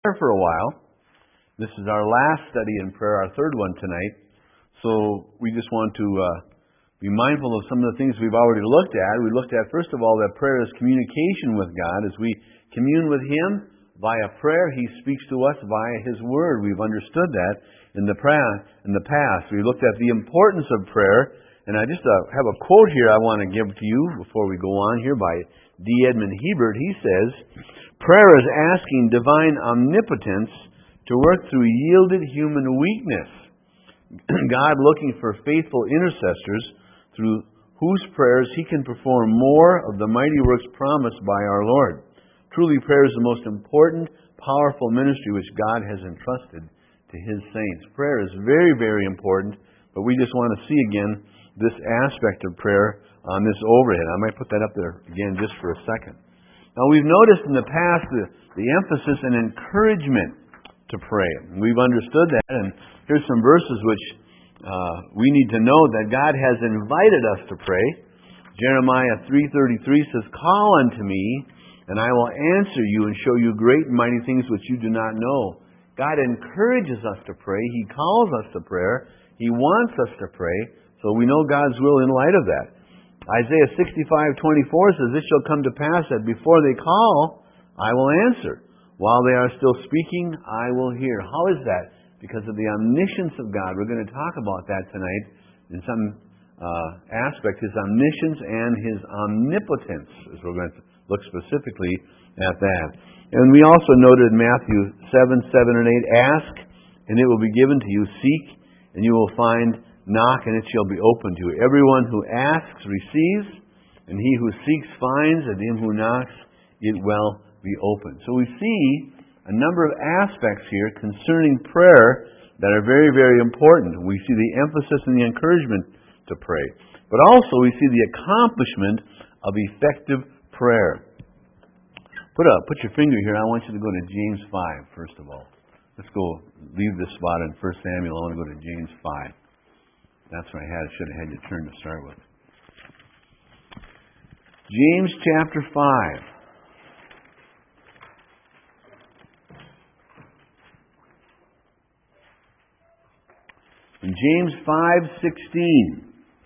For a while. This is our last study in prayer, our third one tonight. So we just want to be mindful of some of the things we've already looked at. We looked at, first of all, that prayer is communication with God. As we commune with Him via prayer, He speaks to us via His Word. We've understood that in the past. We looked at the importance of prayer. And I just have a quote here I want to give to you before we go on here by D. Edmund Hebert. He says, "Prayer is asking divine omnipotence to work through yielded human weakness. God looking for faithful intercessors through whose prayers He can perform more of the mighty works promised by our Lord. Truly, prayer is the most important, powerful ministry which God has entrusted to His saints." Prayer is very, very important, but we just want to see again this aspect of prayer on this overhead. I might put that up there again just for a second. Now, we've noticed in the past the emphasis and encouragement to pray. We've understood that, and here's some verses which we need to know that God has invited us to pray. Jeremiah 3:33 says, "Call unto me, and I will answer you and show you great and mighty things which you do not know." God encourages us to pray. He calls us to prayer. He wants us to pray, so we know God's will in light of that. Isaiah 65:24 says, "It shall come to pass that before they call, I will answer. While they are still speaking, I will hear." How is that? Because of the omniscience of God. We're going to talk about that tonight in some aspect, His omniscience and His omnipotence, as we're going to look specifically at that. And we also noted in Matthew 7:7 and 8, "Ask, and it will be given to you. Seek, and you will find. Knock, and it shall be opened to you. Everyone who asks receives, and he who seeks finds, and him who knocks it will be opened." So we see a number of aspects here concerning prayer that are very, very important. We see the emphasis and the encouragement to pray. But also we see the accomplishment of effective prayer. Put your finger here. I want you to go to James 5, first of all. Let's go leave this spot in 1 Samuel. I want to go to James 5. That's what I should have had you turn to start with. James chapter 5. In James 5:16,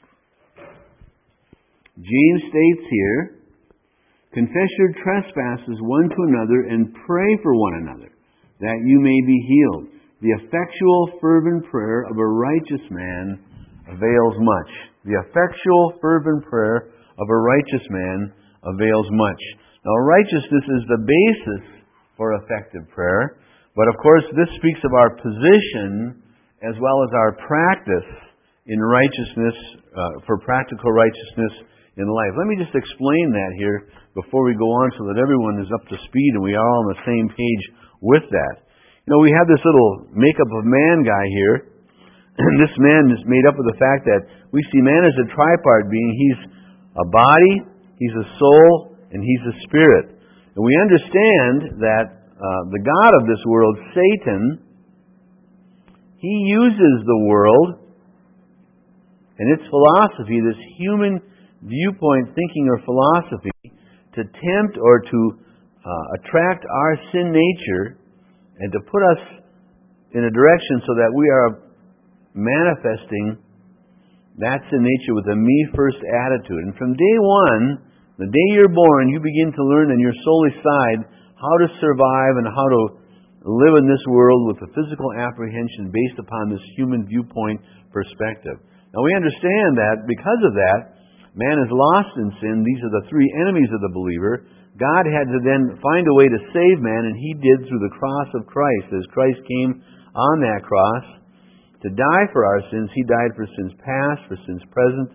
James states here, "Confess your trespasses one to another and pray for one another, that you may be healed. The effectual fervent prayer of a righteous man avails much." The effectual fervent prayer of a righteous man avails much. Now, righteousness is the basis for effective prayer, but of course this speaks of our position as well as our practice in righteousness, for practical righteousness in life. Let me just explain that here before we go on so that everyone is up to speed and we are all on the same page with that. You know, we have this little makeup of man guy here. And this man is made up of the fact that we see man as a tripart being. He's a body, he's a soul, and he's a spirit. And we understand that the god of this world, Satan, he uses the world and its philosophy, this human viewpoint thinking or philosophy, to tempt or to attract our sin nature and to put us in a direction so that we are manifesting that sin nature with a me-first attitude. And from day one, the day you're born, you begin to learn in your soulish side how to survive and how to live in this world with a physical apprehension based upon this human viewpoint perspective. Now we understand that because of that, man is lost in sin. These are the three enemies of the believer. God had to then find a way to save man, and He did through the cross of Christ. As Christ came on that cross to die for our sins, He died for sins past, for sins present,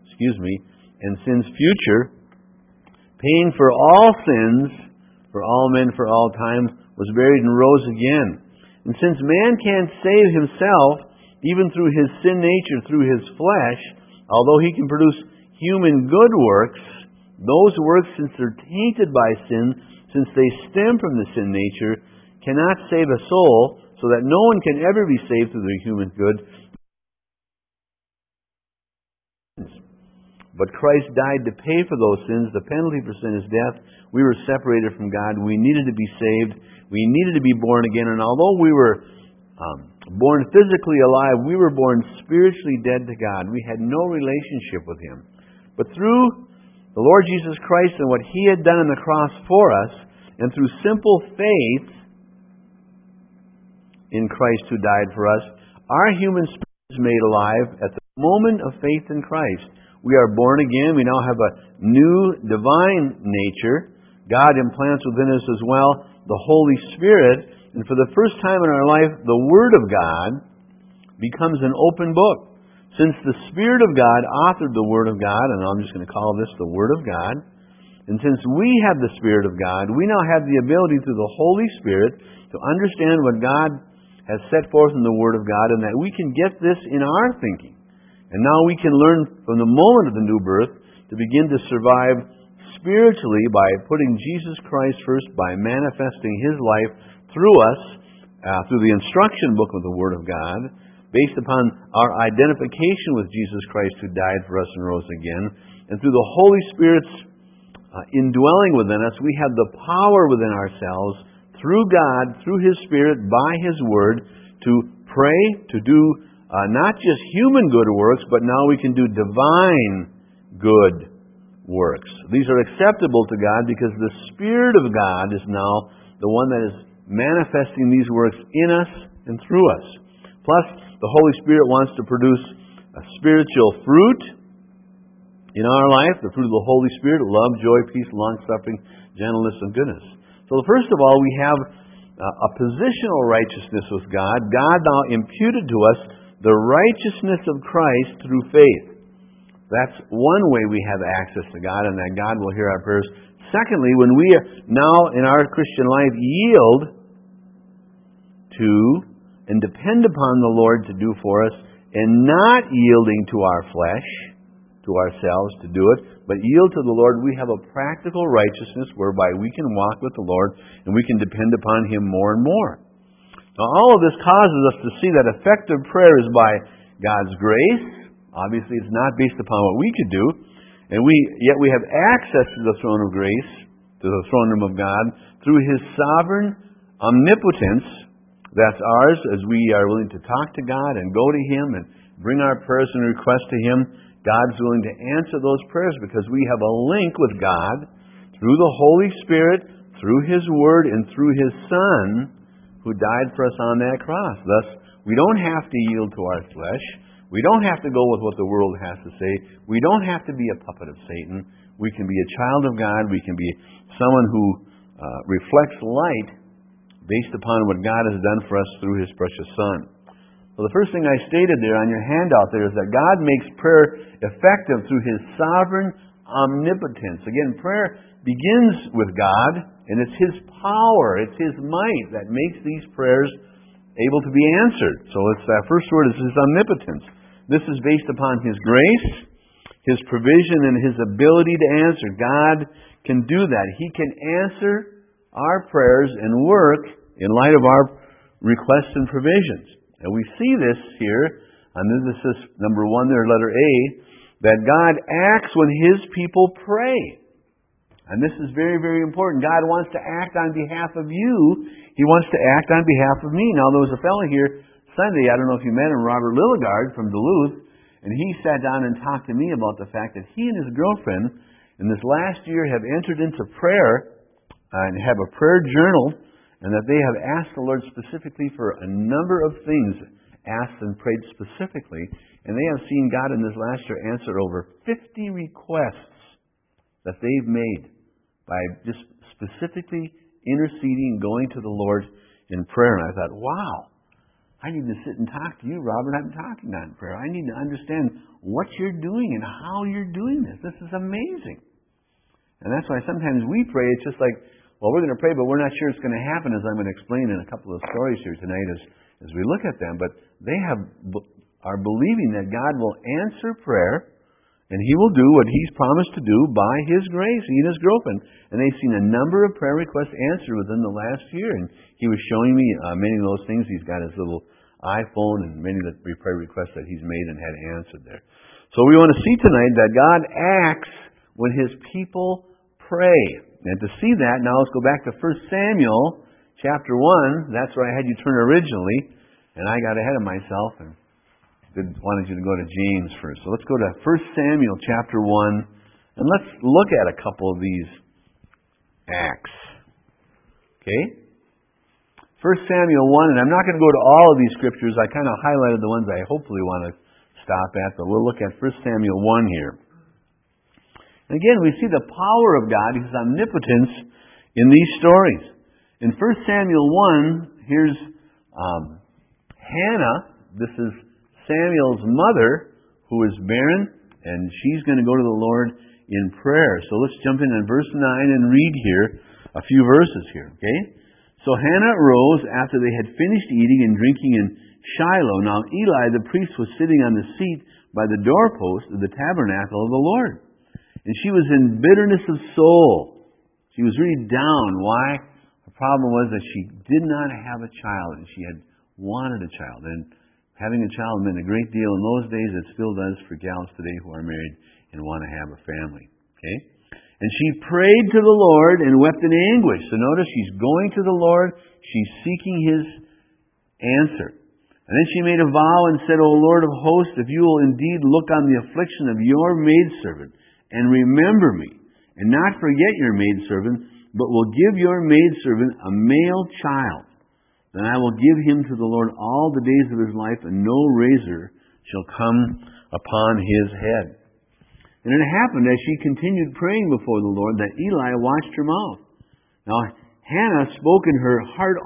and sins future, paying for all sins, for all men, for all time, was buried and rose again. And since man can't save himself, even through his sin nature, through his flesh, although he can produce human good works, those works, since they're tainted by sin, since they stem from the sin nature, cannot save a soul, so that no one can ever be saved through their human good. but Christ died to pay for those sins. The penalty for sin is death. We were separated from God. We needed to be saved. We needed to be born again. And although we were born physically alive, we were born spiritually dead to God. We had no relationship with Him. But through the Lord Jesus Christ and what He had done on the cross for us, and through simple faith in Christ who died for us, our human spirit is made alive at the moment of faith in Christ. We are born again. We now have a new divine nature. God implants within us as well the Holy Spirit. And for the first time in our life, the Word of God becomes an open book. Since the Spirit of God authored the Word of God, and I'm just going to call this the Word of God, and since we have the Spirit of God, we now have the ability through the Holy Spirit to understand what God has set forth in the Word of God, and that we can get this in our thinking. And now we can learn from the moment of the new birth to begin to survive spiritually by putting Jesus Christ first, by manifesting His life through us, through the instruction book of the Word of God, based upon our identification with Jesus Christ who died for us and rose again. And through the Holy Spirit's indwelling within us, we have the power within ourselves, through God, through His Spirit, by His Word, to pray, to do not just human good works, but now we can do divine good works. These are acceptable to God because the Spirit of God is now the one that is manifesting these works in us and through us. Plus, the Holy Spirit wants to produce a spiritual fruit in our life, the fruit of the Holy Spirit: love, joy, peace, long-suffering, gentleness, and goodness. So first of all, we have a positional righteousness with God. God now imputed to us the righteousness of Christ through faith. That's one way we have access to God, and that God will hear our prayers. Secondly, when we now in our Christian life yield to and depend upon the Lord to do for us, and not yielding to our flesh, to ourselves to do it, but yield to the Lord, we have a practical righteousness whereby we can walk with the Lord and we can depend upon Him more and more. Now, all of this causes us to see that effective prayer is by God's grace. Obviously, it's not based upon what we could do, and yet we have access to the throne of grace, to the throne room of God, through His sovereign omnipotence. That's ours as we are willing to talk to God and go to Him and bring our prayers and requests to Him. God's willing to answer those prayers because we have a link with God through the Holy Spirit, through His Word, and through His Son who died for us on that cross. Thus, we don't have to yield to our flesh. We don't have to go with what the world has to say. We don't have to be a puppet of Satan. We can be a child of God. We can be someone who reflects light based upon what God has done for us through His precious Son. Well, the first thing I stated there on your handout there is that God makes prayer effective through His sovereign omnipotence. Again, prayer begins with God, and it's His power, it's His might that makes these prayers able to be answered. So it's that first word is His omnipotence. This is based upon His grace, His provision, and His ability to answer. God can do that. He can answer our prayers and work in light of our requests and provisions. And we see this here, and this is number 1 there, letter A, that God acts when His people pray. And this is very, very important. God wants to act on behalf of you. He wants to act on behalf of me. Now, there was a fellow here Sunday, I don't know if you met him, Robert Lilligard from Duluth, and he sat down and talked to me about the fact that he and his girlfriend in this last year have entered into prayer and have a prayer journal, and that they have asked the Lord specifically for a number of things, asked and prayed specifically, and they have seen God in this last year answer over 50 requests that they've made by just specifically interceding, going to the Lord in prayer. And I thought, wow, I need to sit and talk to you, Robert. I'm talking on prayer. I need to understand what you're doing and how you're doing this. This is amazing. And that's why sometimes we pray, it's just like, well, we're going to pray, but we're not sure it's going to happen, as I'm going to explain in a couple of stories here tonight as we look at them. But they are believing that God will answer prayer, and He will do what He's promised to do by His grace, He and His girlfriend. And they've seen a number of prayer requests answered within the last year. And he was showing me many of those things. He's got his little iPhone and many of the prayer requests that he's made and had answered there. So we want to see tonight that God acts when His people pray. And to see that, now let's go back to 1 Samuel chapter 1. That's where I had you turn originally, and I got ahead of myself and wanted you to go to James first. So let's go to 1 Samuel chapter 1, and let's look at a couple of these acts. Okay? 1 Samuel 1, and I'm not going to go to all of these scriptures. I kind of highlighted the ones I hopefully want to stop at, but we'll look at 1 Samuel 1 here. And again, we see the power of God, His omnipotence, in these stories. In 1 Samuel 1, here's Hannah. This is Samuel's mother, who is barren, and she's going to go to the Lord in prayer. So let's jump in verse 9 and read here a few verses here, okay? So Hannah arose after they had finished eating and drinking in Shiloh. Now Eli the priest was sitting on the seat by the doorpost of the tabernacle of the Lord. And she was in bitterness of soul. She was really down. Why? The problem was that she did not have a child, and she had wanted a child. And having a child meant a great deal in those days. It still does for gals today who are married and want to have a family. Okay? And she prayed to the Lord and wept in anguish. So notice she's going to the Lord. She's seeking His answer. And then she made a vow and said, O Lord of hosts, if you will indeed look on the affliction of your maidservant and remember me, and not forget your maidservant, but will give your maidservant a male child, then I will give him to the Lord all the days of his life, and no razor shall come upon his head. And it happened as she continued praying before the Lord that Eli watched her mouth. Now Hannah spoke in her heart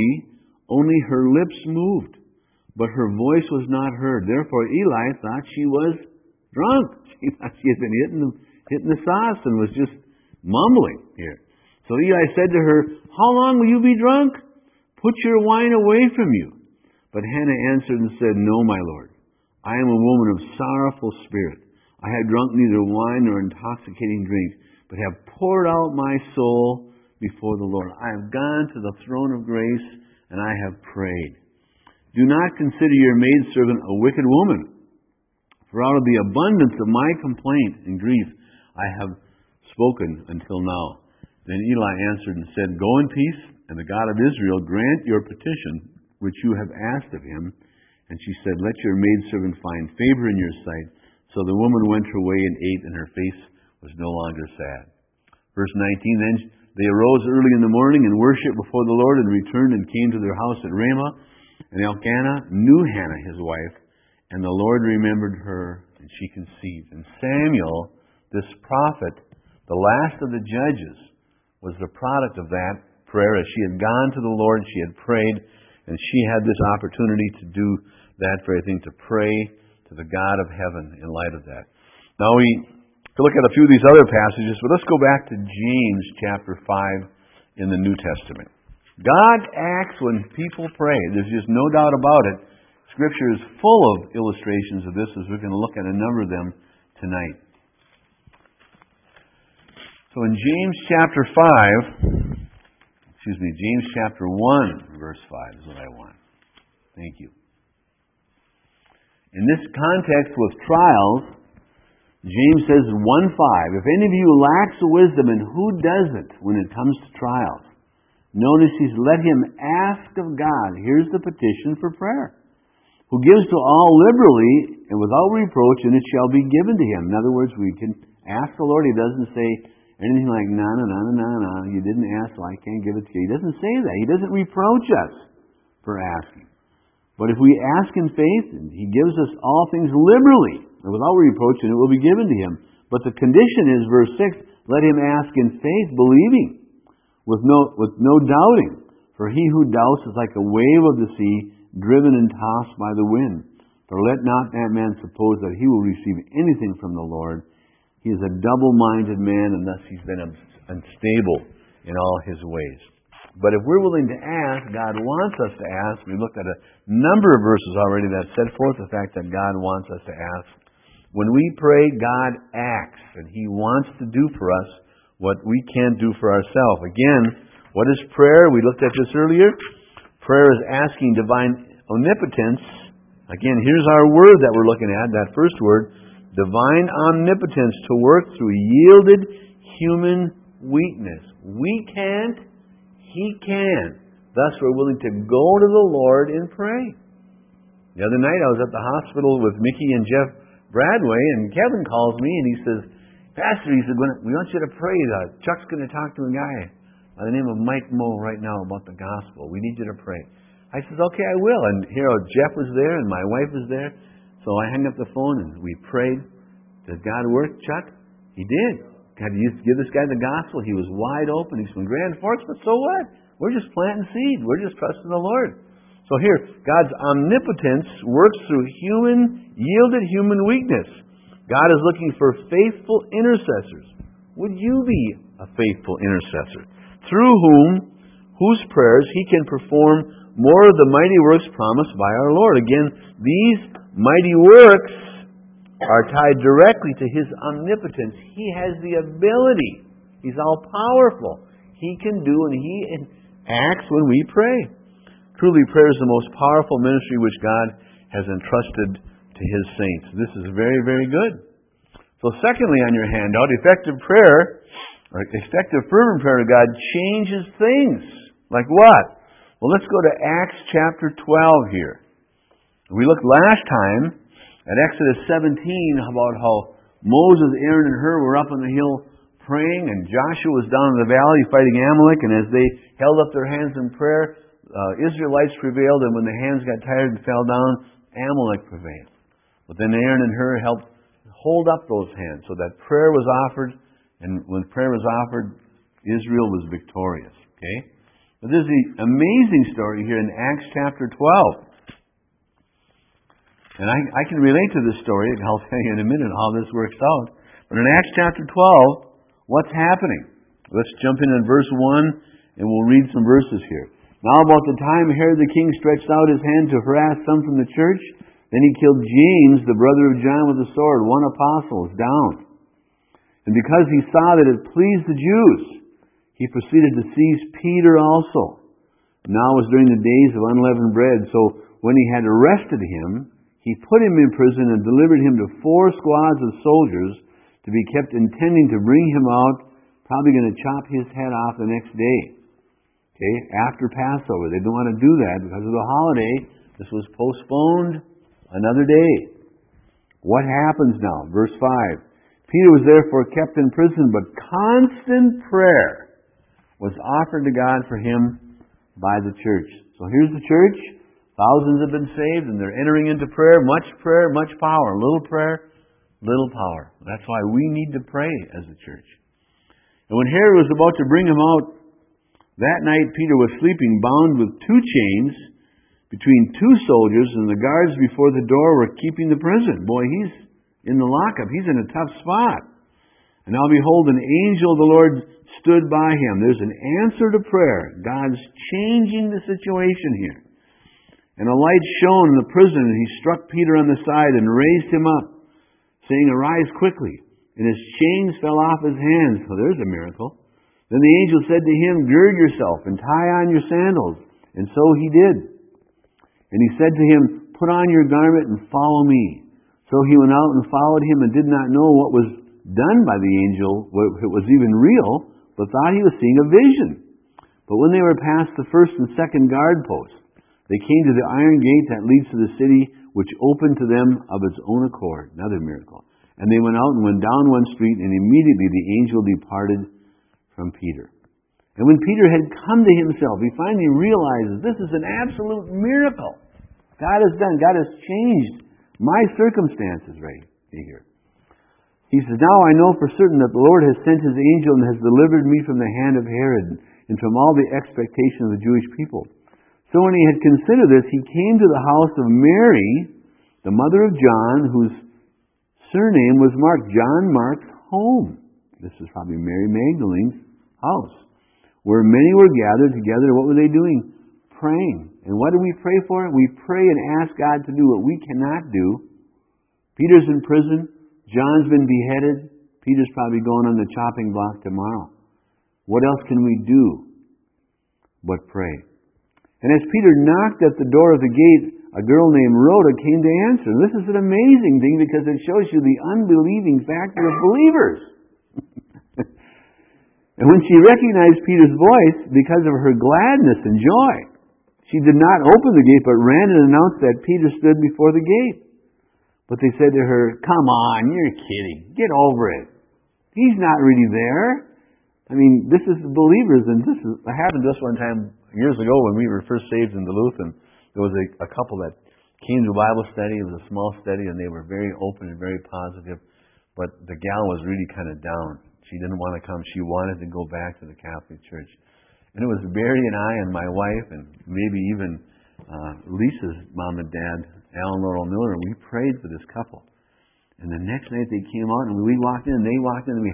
only her lips moved, but her voice was not heard. Therefore Eli thought she was drunk. She thought she had been hitting the sauce and was just mumbling here. So Eli said to her, How long will you be drunk? Put your wine away from you. But Hannah answered and said, No, my Lord. I am a woman of sorrowful spirit. I have drunk neither wine nor intoxicating drink, but have poured out my soul before the Lord. I have gone to the throne of grace, and I have prayed. Do not consider your maidservant a wicked woman, for out of the abundance of my complaint and grief I have spoken until now. Then Eli answered and said, Go in peace, and the God of Israel grant your petition which you have asked of him. And she said, Let your maidservant find favor in your sight. So the woman went her way and ate, and her face was no longer sad. Verse 19, Then they arose early in the morning and worshipped before the Lord, and returned and came to their house at Ramah. And Elkanah knew Hannah his wife, and the Lord remembered her, and she conceived. And Samuel, this prophet, the last of the judges, was the product of that prayer. As she had gone to the Lord, she had prayed, and she had this opportunity to do that very thing, to pray to the God of heaven in light of that. Now we could look at a few of these other passages, but let's go back to James chapter 5 in the New Testament. God acts when people pray. There's just no doubt about it. Scripture is full of illustrations of this, as we're going to look at a number of them tonight. So in James chapter 5, James chapter 1, verse 5 is what I want. Thank you. In this context with trials, James says 1:5, If any of you lacks wisdom, and who does it when it comes to trials? Notice he's let him ask of God. Here's the petition for prayer. Who gives to all liberally and without reproach, and it shall be given to him. In other words, we can ask the Lord. He doesn't say anything like, no, you didn't ask, so I can't give it to you. He doesn't say that. He doesn't reproach us for asking. But if we ask in faith, and He gives us all things liberally and without reproach, and it will be given to Him. But the condition is, verse 6, let him ask in faith, believing, with no doubting. For he who doubts is like a wave of the sea, driven and tossed by the wind. For let not that man suppose that he will receive anything from the Lord. He is a double-minded man, and thus he's been unstable in all his ways. But if we're willing to ask, God wants us to ask. We looked at a number of verses already that set forth the fact that God wants us to ask. When we pray, God acts, and He wants to do for us what we can't do for ourselves. Again, what is prayer? We looked at this earlier. Prayer is asking divine omnipotence. Again, here's our word that we're looking at, that first word, divine omnipotence to work through yielded human weakness. We can't, He can. Thus, we're willing to go to the Lord and pray. The other night, I was at the hospital with Mickey and Jeff Bradway, and Kevin calls me and he says, Pastor, he said, we want you to pray. Chuck's going to talk to a guy by the name of Mike Moe right now about the gospel. We need you to pray. I said, okay, I will. And here, Jeff was there and my wife was there. So I hung up the phone and we prayed. Does God work, Chuck? He did. God used to give this guy the gospel. He was wide open. He's from Grand Forks, but so what? We're just planting seed. We're just trusting the Lord. So here, God's omnipotence works through yielded human weakness. God is looking for faithful intercessors. Would you be a faithful intercessor? Through whose prayers He can perform more of the mighty works promised by our Lord. Again, these mighty works are tied directly to His omnipotence. He has the ability. He's all-powerful. He can do and He acts when we pray. Truly, prayer is the most powerful ministry which God has entrusted to His saints. This is very, very good. So secondly on your handout, effective prayer, or effective fervent prayer to God changes things. Like what? Well, let's go to Acts chapter 12 here. We looked last time at Exodus 17 about how Moses, Aaron, and Hur were up on the hill praying, and Joshua was down in the valley fighting Amalek, and as they held up their hands in prayer, Israelites prevailed, and when the hands got tired and fell down, Amalek prevailed. But then Aaron and Hur helped hold up those hands so that prayer was offered, and when prayer was offered, Israel was victorious. Okay? But there's the amazing story here in Acts chapter 12. And I can relate to this story, and I'll tell you in a minute how this works out. But in Acts chapter 12, what's happening? Let's jump in verse 1, and we'll read some verses here. Now about the time Herod the king stretched out his hand to harass some from the church, then he killed James, the brother of John, with a sword. One apostle is down. And because he saw that it pleased the Jews, he proceeded to seize Peter also. Now it was during the days of unleavened bread. So when he had arrested him, he put him in prison and delivered him to 4 squads of soldiers to be kept, intending to bring him out, probably going to chop his head off the next day. Okay, after Passover. They don't want to do that because of the holiday. This was postponed another day. What happens now? Verse 5. Peter was therefore kept in prison, but constant prayer was offered to God for him by the church. So here's the church. Thousands have been saved, and they're entering into prayer, much power. Little prayer, little power. That's why we need to pray as a church. And when Herod was about to bring him out, that night Peter was sleeping, bound with 2 chains between 2 soldiers, and the guards before the door were keeping the prison. Boy, he's in the lockup. He's in a tough spot. And now behold, an angel of the Lord stood by him. There's an answer to prayer. God's changing the situation here. And a light shone in the prison, and he struck Peter on the side and raised him up, saying, "Arise quickly." And his chains fell off his hands. So there's a miracle. Then the angel said to him, "Gird yourself and tie on your sandals." And so he did. And he said to him, "Put on your garment and follow me." So he went out and followed him, and did not know what was done by the angel, if it was even real, but thought he was seeing a vision. But when they were past the first and second guard posts, they came to the iron gate that leads to the city, which opened to them of its own accord. Another miracle. And they went out and went down one street, and immediately the angel departed from Peter. And when Peter had come to himself, he finally realizes this is an absolute miracle. God has done. God has changed my circumstances right here. He says, "Now I know for certain that the Lord has sent His angel and has delivered me from the hand of Herod and from all the expectation of the Jewish people." So when he had considered this, he came to the house of Mary, the mother of John, whose surname was Mark. John Mark's home. This is probably Mary Magdalene's house, where many were gathered together. What were they doing? Praying. And what do we pray for? We pray and ask God to do what we cannot do. Peter's in prison. John's been beheaded. Peter's probably going on the chopping block tomorrow. What else can we do but pray? And as Peter knocked at the door of the gate, a girl named Rhoda came to answer. This is an amazing thing because it shows you the unbelieving factor of believers. And when she recognized Peter's voice, because of her gladness and joy, she did not open the gate, but ran and announced that Peter stood before the gate. But they said to her, "Come on, you're kidding. Get over it. He's not really there." I mean, this is believers, and this happened to us one time years ago when we were first saved in Duluth, and there was a couple that came to Bible study. It was a small study, and they were very open and very positive. But the gal was really kind of down. She didn't want to come. She wanted to go back to the Catholic Church. And it was Barry and I and my wife and maybe even Lisa's mom and dad, Alan and Laurel Miller, we prayed for this couple. And the next night they came out and we walked in and they walked in and we,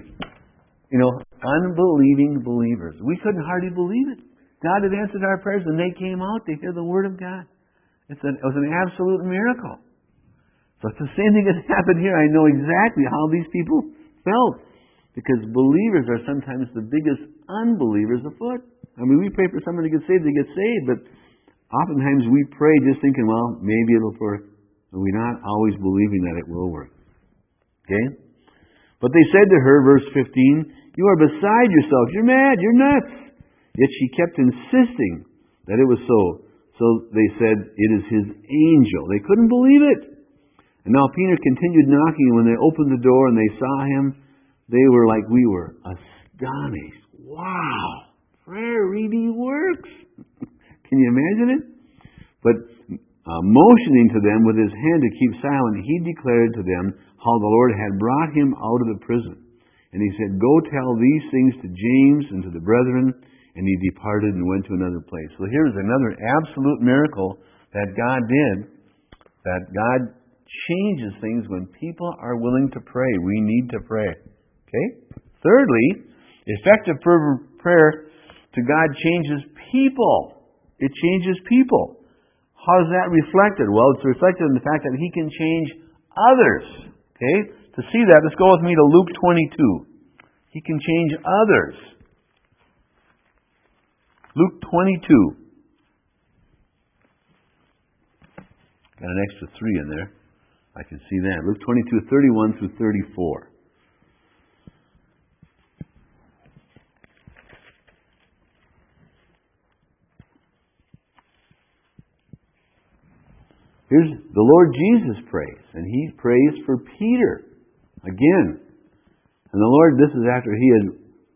unbelieving believers. We couldn't hardly believe it. God had answered our prayers and they came out to hear the Word of God. It was an absolute miracle. So it's the same thing that happened here. I know exactly how these people felt. Because believers are sometimes the biggest unbelievers afoot. I mean, we pray for someone to get saved, they get saved, but oftentimes we pray just thinking, well, maybe it'll work. But we're not always believing that it will work. Okay? But they said to her, verse 15, "You are beside yourself. You're mad. You're nuts." Yet she kept insisting that it was so. So they said, "It is his angel." They couldn't believe it. And now Peter continued knocking, and when they opened the door and they saw him, they were like we were, astonished. Wow! Prayer really works. Can you imagine it? But motioning to them with his hand to keep silent, he declared to them how the Lord had brought him out of the prison. And he said, "Go tell these things to James and to the brethren." And he departed and went to another place. So here's another absolute miracle that God did. That God changes things when people are willing to pray. We need to pray. Okay? Thirdly, effective fervent prayer to God changes people. It changes people. How is that reflected? Well, it's reflected in the fact that He can change others. Okay? To see that, let's go with me to Luke 22. He can change others. Luke 22. Got an extra 3 in there. I can see that. Luke 22, 31 through 34. Here's the Lord Jesus prays, and He prays for Peter again. And the Lord, this is after He had,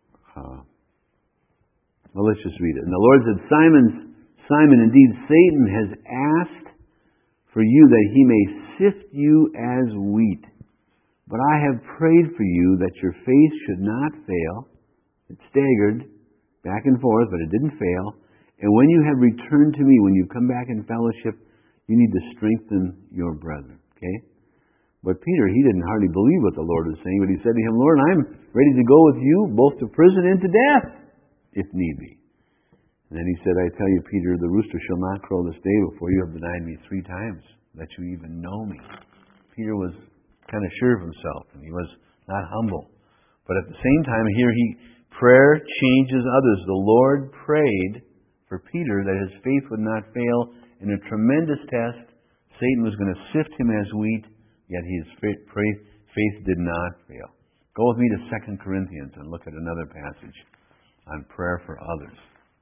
well, let's just read it. And the Lord said, Simon, indeed Satan has asked for you that he may sift you as wheat. But I have prayed for you that your faith should not fail. It staggered back and forth, but it didn't fail. And when you have returned to me, when you come back in fellowship, you need to strengthen your brethren. Okay? But Peter, he didn't hardly believe what the Lord was saying, but he said to him, Lord, I'm ready to go with you both to prison and to death, if need be. And then he said, I tell you, Peter, the rooster shall not crow this day before you have denied me 3 times, that you even know me. Peter was kind of sure of himself, and he was not humble. But at the same time, here prayer changes others. The Lord prayed for Peter that his faith would not fail. In a tremendous test, Satan was going to sift him as wheat, yet his faith did not fail. Go with me to 2 Corinthians and look at another passage on prayer for others.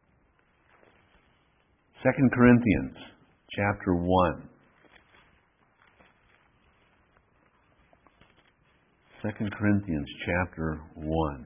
2 Corinthians chapter 1. 2 Corinthians chapter 1.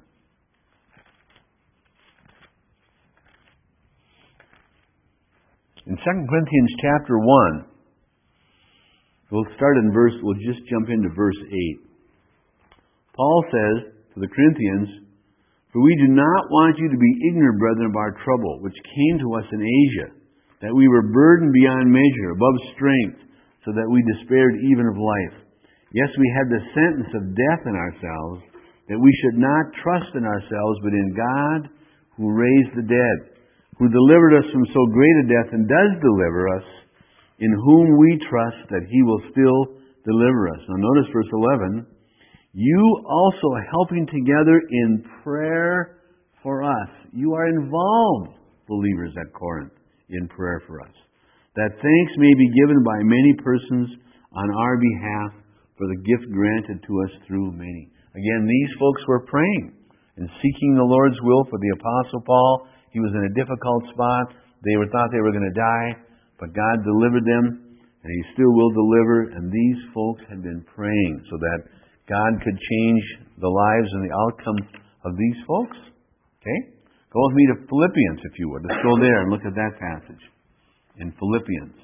In 2 Corinthians chapter 1, we'll just jump into verse 8. Paul says to the Corinthians, For we do not want you to be ignorant, brethren, of our trouble, which came to us in Asia, that we were burdened beyond measure, above strength, so that we despaired even of life. Yes, we had the sentence of death in ourselves, that we should not trust in ourselves, but in God, who raised the dead, who delivered us from so great a death, and does deliver us, in whom we trust that He will still deliver us. Now notice verse 11. You also helping together in prayer for us. You are involved, believers at Corinth, in prayer for us. that thanks may be given by many persons on our behalf for the gift granted to us through many. Again, these folks were praying and seeking the Lord's will for the Apostle Paul. He was in a difficult spot. They thought they were going to die, but God delivered them, and He still will deliver. And these folks had been praying so that God could change the lives and the outcome of these folks. Okay? Go with me to Philippians, if you would. Let's go there and look at that passage in Philippians.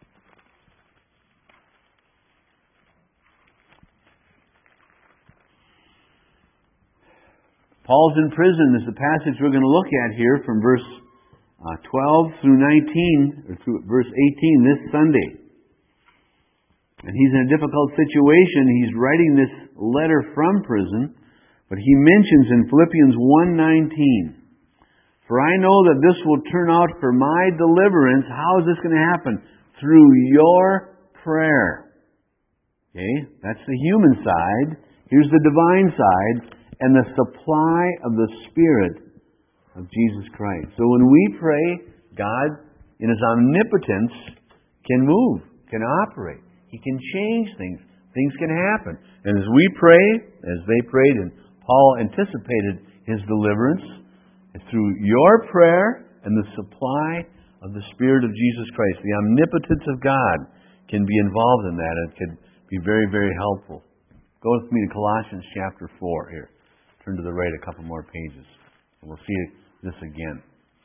Paul's in prison is the passage we're going to look at here from verse 12 through 19, or through verse 18 this Sunday. And he's in a difficult situation. He's writing this letter from prison, but he mentions in Philippians 1:19, "For I know that this will turn out for my deliverance." How is this going to happen? Through your prayer. Okay, that's the human side. Here's the divine side. And the supply of the Spirit of Jesus Christ. So when we pray, God, in His omnipotence, can move, can operate. He can change things. Things can happen. And as we pray, as they prayed, and Paul anticipated his deliverance, through your prayer and the supply of the Spirit of Jesus Christ, the omnipotence of God can be involved in that. It could be very, very helpful. Go with me to Colossians chapter 4 here. Turn to the right a couple more pages, and we'll see this again.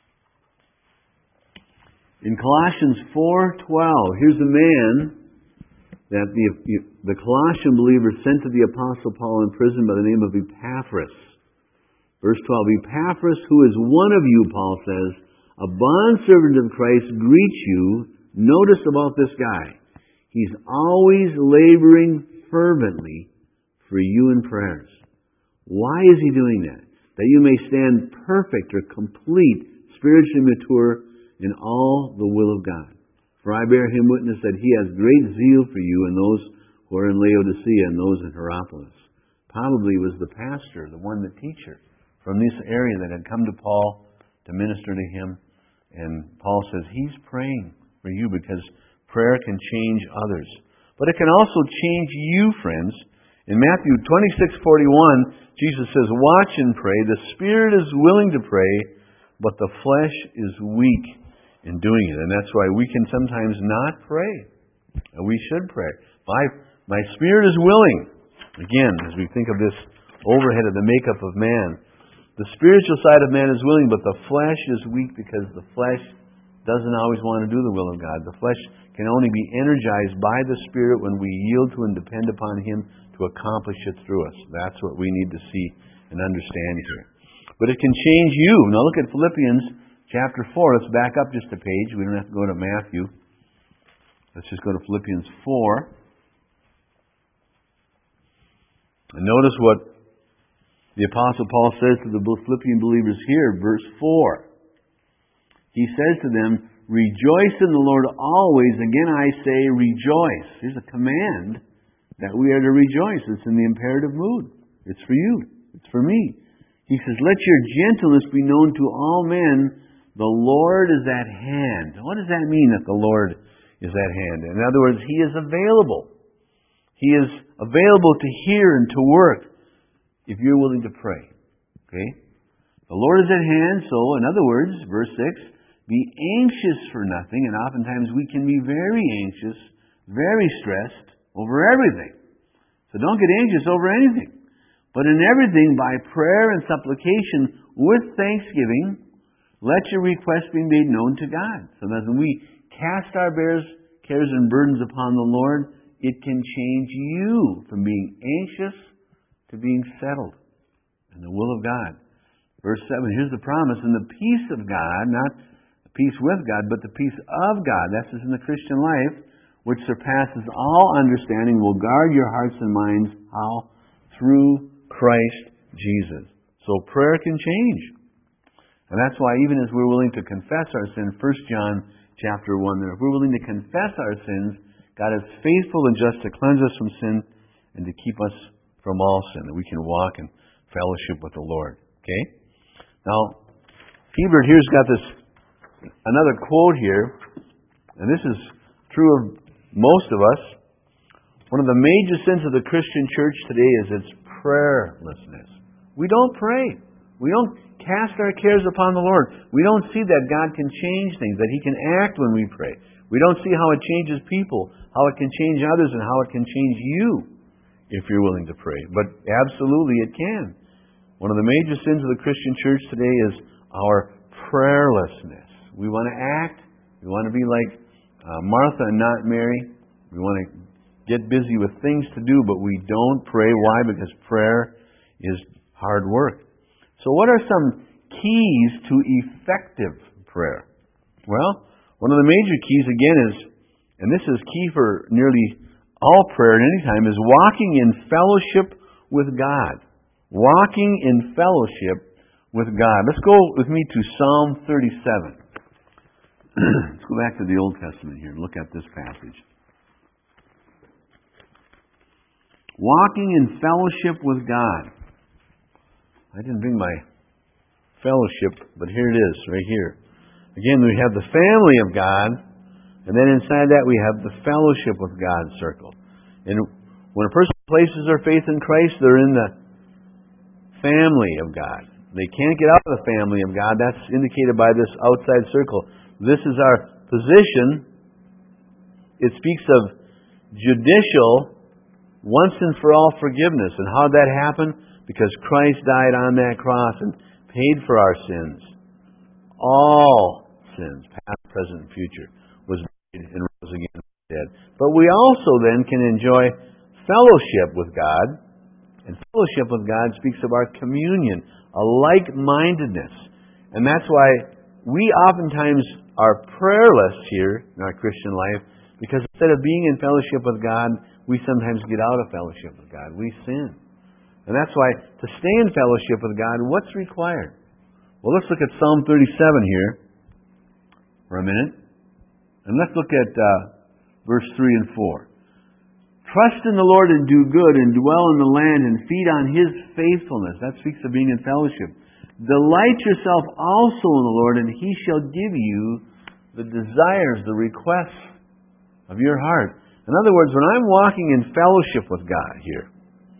In Colossians 4:12, here's a man that the Colossian believers sent to the Apostle Paul in prison by the name of Epaphras. Verse 12, "Epaphras, who is one of you," Paul says, "a bondservant of Christ, greets you." Notice about this guy. He's always laboring fervently for you in prayers. Why is he doing that? That you may stand perfect or complete, spiritually mature in all the will of God. For I bear him witness that he has great zeal for you and those who are in Laodicea and those in Hierapolis. Probably was the pastor, the teacher from this area that had come to Paul to minister to him. And Paul says he's praying for you because prayer can change others. But it can also change you, friends. In Matthew 26:41, Jesus says, "Watch and pray. The spirit is willing to pray, but the flesh is weak in doing it." And that's why we can sometimes not pray. And we should pray. My spirit is willing. Again, as we think of this overhead of the makeup of man, the spiritual side of man is willing, but the flesh is weak because the flesh doesn't always want to do the will of God. The flesh can only be energized by the Spirit when we yield to and depend upon Him to accomplish it through us. That's what we need to see and understand here. But it can change you. Now look at Philippians chapter 4. Let's back up just a page. We don't have to go to Matthew. Let's just go to Philippians 4. And notice what the Apostle Paul says to the Philippian believers here, verse 4. He says to them, "Rejoice in the Lord always. Again I say, rejoice." Here's a command that we are to rejoice. It's in the imperative mood. It's for you. It's for me. He says, "Let your gentleness be known to all men. The Lord is at hand." What does that mean, that the Lord is at hand? In other words, He is available. He is available to hear and to work if you're willing to pray. Okay? The Lord is at hand, so in other words, verse 6, be anxious for nothing, and oftentimes we can be very anxious, very stressed over everything. So don't get anxious over anything. But in everything, by prayer and supplication, with thanksgiving, let your requests be made known to God. So that when we cast our cares and burdens upon the Lord, it can change you from being anxious to being settled in the will of God. Verse 7, here's the promise. "And the peace of God," not peace with God, but the peace of God, that's just in the Christian life, "which surpasses all understanding, will guard your hearts and minds." How? Through Christ Jesus. So prayer can change. And that's why even as we're willing to confess our sin, 1 John chapter 1 there, if we're willing to confess our sins, God is faithful and just to cleanse us from sin and to keep us from all sin, that we can walk in fellowship with the Lord. Okay? Now, Hebert here's got this another quote here and this is true of most of us, one of the major sins of the Christian church today is its prayerlessness. We don't pray. We don't cast our cares upon the Lord. We don't see that God can change things, that He can act when we pray. We don't see how it changes people, how it can change others, and how it can change you if you're willing to pray. But absolutely it can. One of the major sins of the Christian church today is our prayerlessness. We want to act. We want to be like Martha and not Mary. We want to get busy with things to do, but we don't pray. Why? Because prayer is hard work. So what are some keys to effective prayer? Well, one of the major keys, again, is, and this is key for nearly all prayer at any time, is walking in fellowship with God. Walking in fellowship with God. Let's go with me to Psalm 37. Let's go back to the Old Testament here and look at this passage. Walking in fellowship with God. I didn't bring my fellowship, but here it is, right here. Again, we have the family of God, and then inside that we have the fellowship with God circle. And when a person places their faith in Christ, they're in the family of God. They can't get out of the family of God. That's indicated by this outside circle. This is our position. It speaks of judicial, once and for all forgiveness. And how did that happen? Because Christ died on that cross and paid for our sins. All sins, past, present, and future, was buried and rose again from the dead. But we also then can enjoy fellowship with God. And fellowship with God speaks of our communion, a like-mindedness. And that's why we oftentimes are prayerless here in our Christian life, because instead of being in fellowship with God, we sometimes get out of fellowship with God. We sin. And that's why to stay in fellowship with God, what's required? Well, let's look at Psalm 37 here for a minute. And let's look at verse 3 and 4. Trust in the Lord and do good, and dwell in the land and feed on His faithfulness. That speaks of being in fellowship. Delight yourself also in the Lord, and He shall give you the desires, the requests of your heart. In other words, when I'm walking in fellowship with God here,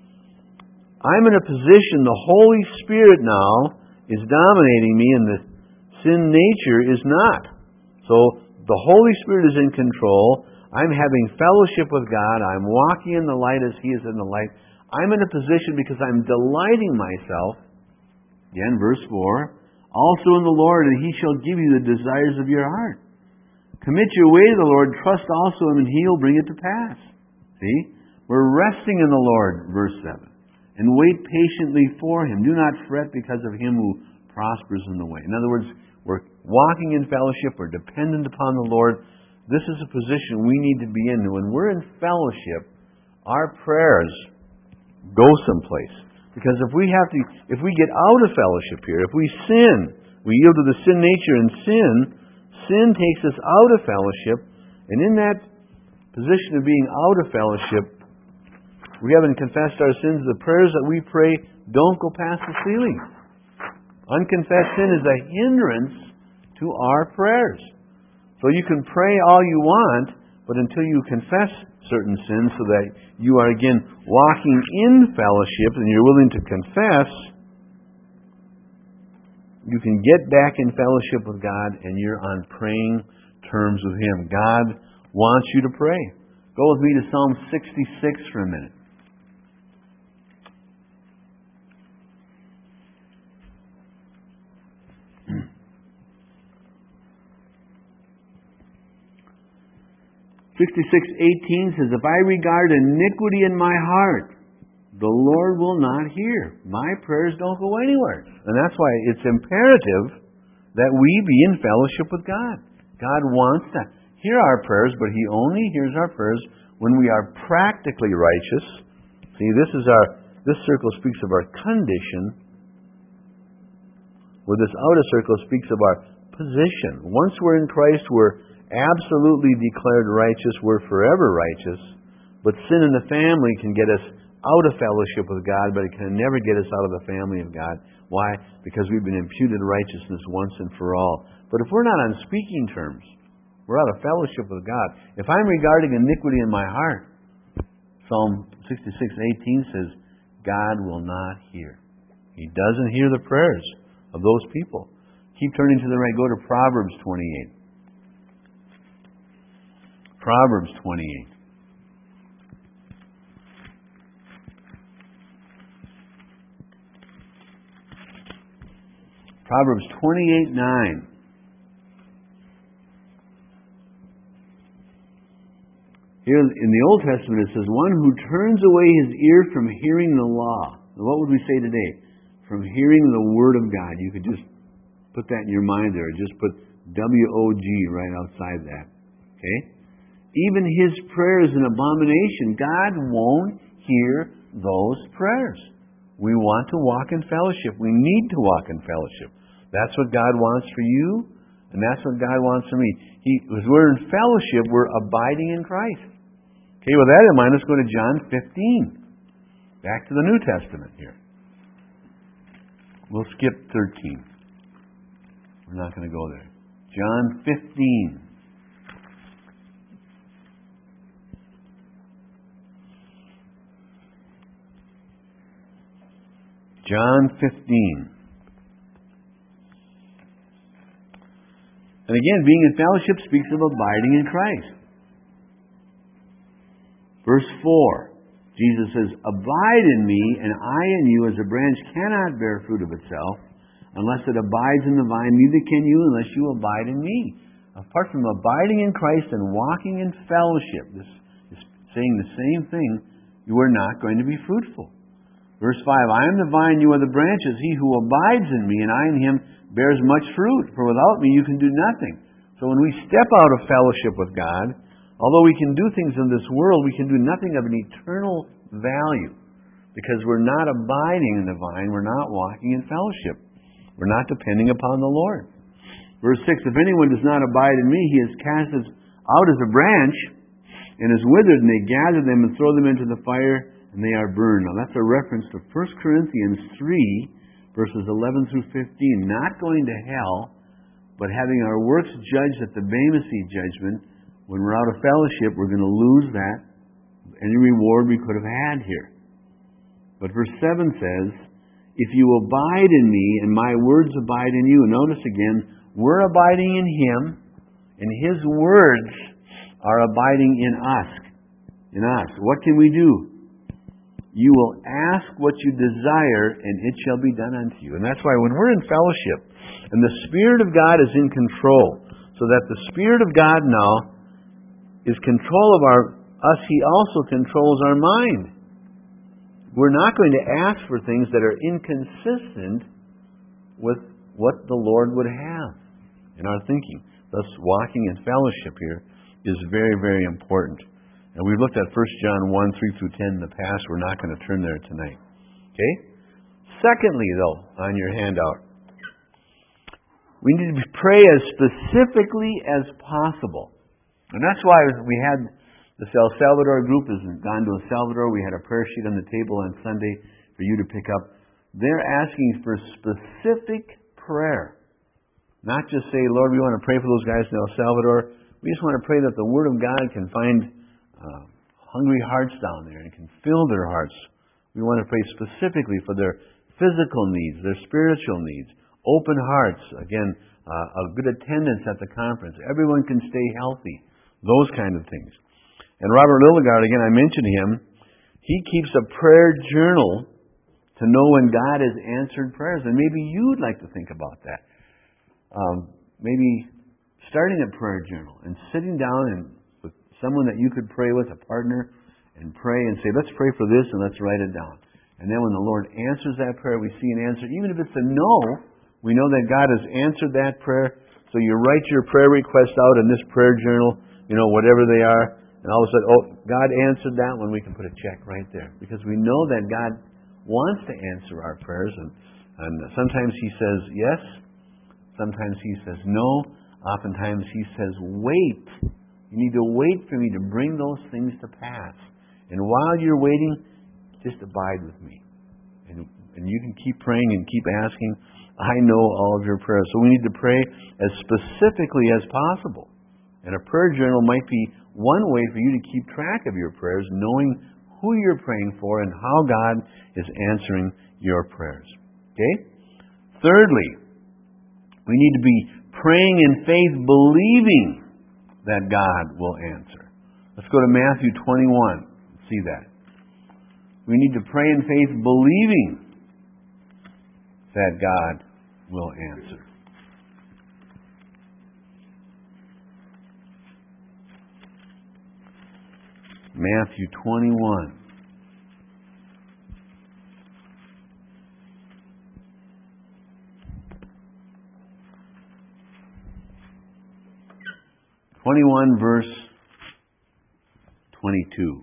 I'm in a position, the Holy Spirit now is dominating me, and the sin nature is not. So the Holy Spirit is in control. I'm having fellowship with God. I'm walking in the light as He is in the light. I'm in a position because I'm delighting myself. Again, verse 4. Also in the Lord, and He shall give you the desires of your heart. Commit your way to the Lord. Trust also Him, and He will bring it to pass. See? We're resting in the Lord, verse 7. And wait patiently for Him. Do not fret because of him who prospers in the way. In other words, we're walking in fellowship. We're dependent upon the Lord. This is a position we need to be in. When we're in fellowship, our prayers go someplace. Because if we get out of fellowship here, if we sin, we yield to the sin nature and sin takes us out of fellowship. And in that position of being out of fellowship, we haven't confessed our sins. The prayers that we pray don't go past the ceiling. Unconfessed sin is a hindrance to our prayers. So you can pray all you want, but until you confess certain sins so that you are again walking in fellowship and you're willing to confess, you can get back in fellowship with God and you're on praying terms with Him. God wants you to pray. Go with me to Psalm 66 for a minute. (66:18) says, "If I regard iniquity in my heart, the Lord will not hear." My prayers don't go anywhere. And that's why it's imperative that we be in fellowship with God. God wants to hear our prayers, but He only hears our prayers when we are practically righteous. See, this circle speaks of our condition, where this outer circle speaks of our position. Once we're in Christ, we're absolutely declared righteous. We're forever righteous. But sin in the family can get us out of fellowship with God, but it can never get us out of the family of God. Why? Because we've been imputed righteousness once and for all. But if we're not on speaking terms We're out of fellowship with God. If I'm regarding iniquity in my heart, Psalm 66:18 says, God will not hear. He doesn't hear the prayers of those people. Keep turning to the right. Go to Proverbs 28. Proverbs 28. Proverbs 28:9. Here in the Old Testament it says, one who turns away his ear from hearing the law. Now, what would we say today? From hearing the Word of God. You could just put that in your mind there. Just put W-O-G right outside that. Okay? Even his prayer is an abomination. God won't hear those prayers. We want to walk in fellowship. We need to walk in fellowship. That's what God wants for you, and that's what God wants for me. As we're in fellowship, we're abiding in Christ. Okay, with that in mind, let's go to John 15. Back to the New Testament here. We'll skip 13. We're not going to go there. John 15. John 15. And again, being in fellowship speaks of abiding in Christ. Verse 4, Jesus says, abide in me, and I in you, as a branch cannot bear fruit of itself, unless it abides in the vine, neither can you unless you abide in me. Apart from abiding in Christ and walking in fellowship, this is saying the same thing, you are not going to be fruitful. Verse 5, I am the vine, you are the branches. He who abides in me, and I in him, bears much fruit. For without me you can do nothing. So when we step out of fellowship with God, although we can do things in this world, we can do nothing of an eternal value. Because we're not abiding in the vine, we're not walking in fellowship. We're not depending upon the Lord. Verse 6, if anyone does not abide in me, he is cast out as a branch and is withered, and they gather them and throw them into the fire, and they are burned. Now that's a reference to 1 Corinthians 3, verses 11 through 15. Not going to hell, but having our works judged at the Bema Seat judgment. When we're out of fellowship, we're going to lose that, any reward we could have had here. But verse 7 says, if you abide in me and my words abide in you. And notice again, we're abiding in him, and his words are abiding in us. In us. What can we do? You will ask what you desire, and it shall be done unto you. And that's why when we're in fellowship, and the Spirit of God is in control, so that the Spirit of God now is control of us, He also controls our mind. We're not going to ask for things that are inconsistent with what the Lord would have in our thinking. Thus, walking in fellowship here is very, very important. And we've looked at 1 John 1, 3 through 10 in the past. We're not going to turn there tonight. Okay? Secondly, though, on your handout, we need to pray as specifically as possible. And that's why we had this El Salvador group has gone to El Salvador. We had a prayer sheet on the table on Sunday for you to pick up. They're asking for specific prayer. Not just say, Lord, we want to pray for those guys in El Salvador. We just want to pray that the Word of God can find hungry hearts down there and can fill their hearts. We want to pray specifically for their physical needs, their spiritual needs, open hearts, again, a good attendance at the conference. Everyone can stay healthy. Those kind of things. And Robert Lilligard, again, I mentioned him, he keeps a prayer journal to know when God has answered prayers. And maybe you'd like to think about that. Maybe starting a prayer journal and sitting down and with someone that you could pray with, a partner, and pray and say, let's pray for this and let's write it down. And then when the Lord answers that prayer, we see an answer. Even if it's a no, we know that God has answered that prayer. So you write your prayer request out in this prayer journal, whatever they are. And all of a sudden, God answered that one, we can put a check right there. Because we know that God wants to answer our prayers. And sometimes He says yes. Sometimes He says no. Oftentimes He says wait. You need to wait for me to bring those things to pass. And while you're waiting, just abide with me. And you can keep praying and keep asking. I know all of your prayers. So we need to pray as specifically as possible. And a prayer journal might be one way for you to keep track of your prayers, knowing who you're praying for and how God is answering your prayers. Okay? Thirdly, we need to be praying in faith, believing that God will answer. Let's go to Matthew 21. See that. We need to pray in faith, believing that God will answer. Matthew 21. Verse 22.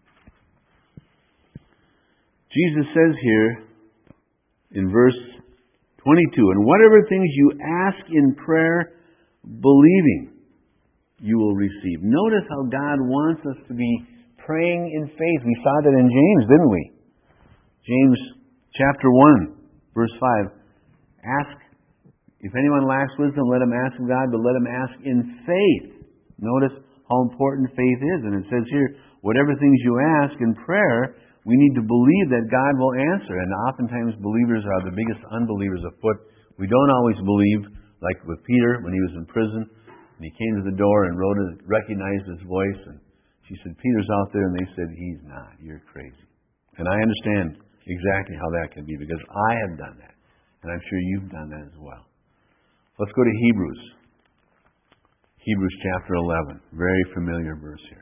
Jesus says here in verse 22, and whatever things you ask in prayer, believing, you will receive. Notice how God wants us to be praying in faith. We saw that in James, didn't we? James chapter 1, verse 5. Ask, if anyone lacks wisdom, let him ask of God, but let him ask in faith. Notice how important faith is. And it says here, whatever things you ask in prayer, we need to believe that God will answer. And oftentimes believers are the biggest unbelievers afoot. We don't always believe, like with Peter when he was in prison. And he came to the door and Rhoda recognized his voice. And she said, Peter's out there. And they said, he's not. You're crazy. And I understand exactly how that can be because I have done that. And I'm sure you've done that as well. Let's go to Hebrews. Hebrews chapter 11. Very familiar verse here.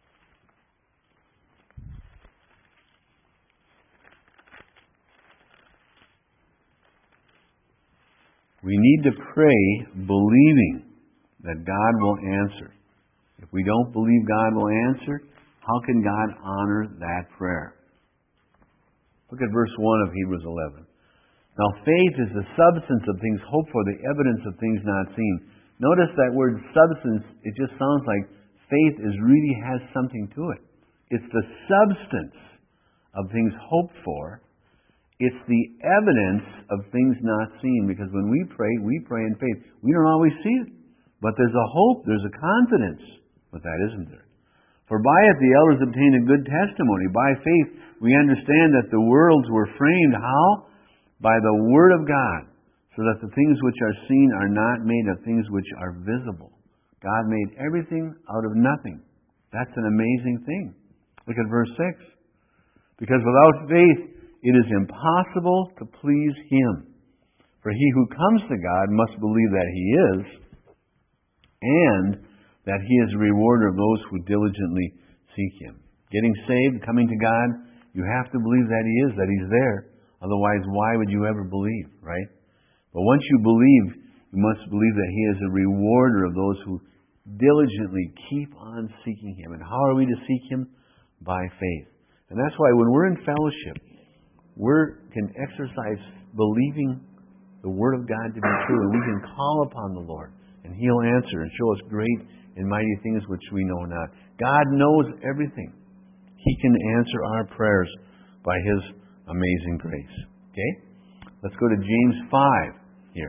We need to pray believing that God will answer. If we don't believe God will answer, how can God honor that prayer? Look at verse 1 of Hebrews 11. Now faith is the substance of things hoped for, the evidence of things not seen. Notice that word substance, it just sounds like faith really has something to it. It's the substance of things hoped for. It's the evidence of things not seen. Because when we pray in faith. We don't always see it. But there's a hope, there's a confidence with that, isn't there? For by it the elders obtained a good testimony. By faith we understand that the worlds were framed. How? By the Word of God. So that the things which are seen are not made of things which are visible. God made everything out of nothing. That's an amazing thing. Look at verse 6. Because without faith it is impossible to please Him. For he who comes to God must believe that He is, and that He is a rewarder of those who diligently seek Him. Getting saved, coming to God, you have to believe that He is, that He's there. Otherwise, why would you ever believe, right? But once you believe, you must believe that He is a rewarder of those who diligently keep on seeking Him. And how are we to seek Him? By faith. And that's why when we're in fellowship, we can exercise believing the Word of God to be true. And we can call upon the Lord, and He'll answer and show us great and mighty things which we know not. God knows everything. He can answer our prayers by His amazing grace. Okay? Let's go to James 5 here.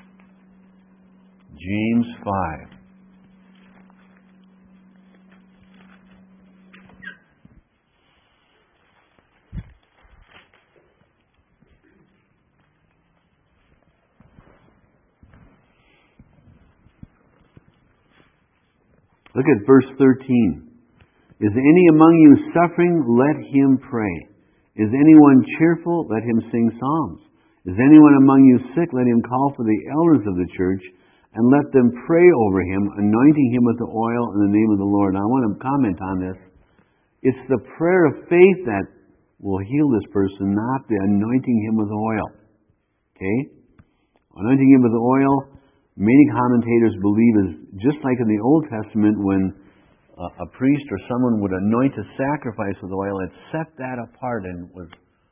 James 5. Look at verse 13. Is any among you suffering? Let him pray. Is anyone cheerful? Let him sing psalms. Is anyone among you sick? Let him call for the elders of the church, and let them pray over him, anointing him with the oil in the name of the Lord. Now, I want to comment on this. It's the prayer of faith that will heal this person, not the anointing him with oil. Okay? Anointing him with oil, many commentators believe, is just like in the Old Testament when a priest or someone would anoint a sacrifice with oil. It set that apart and was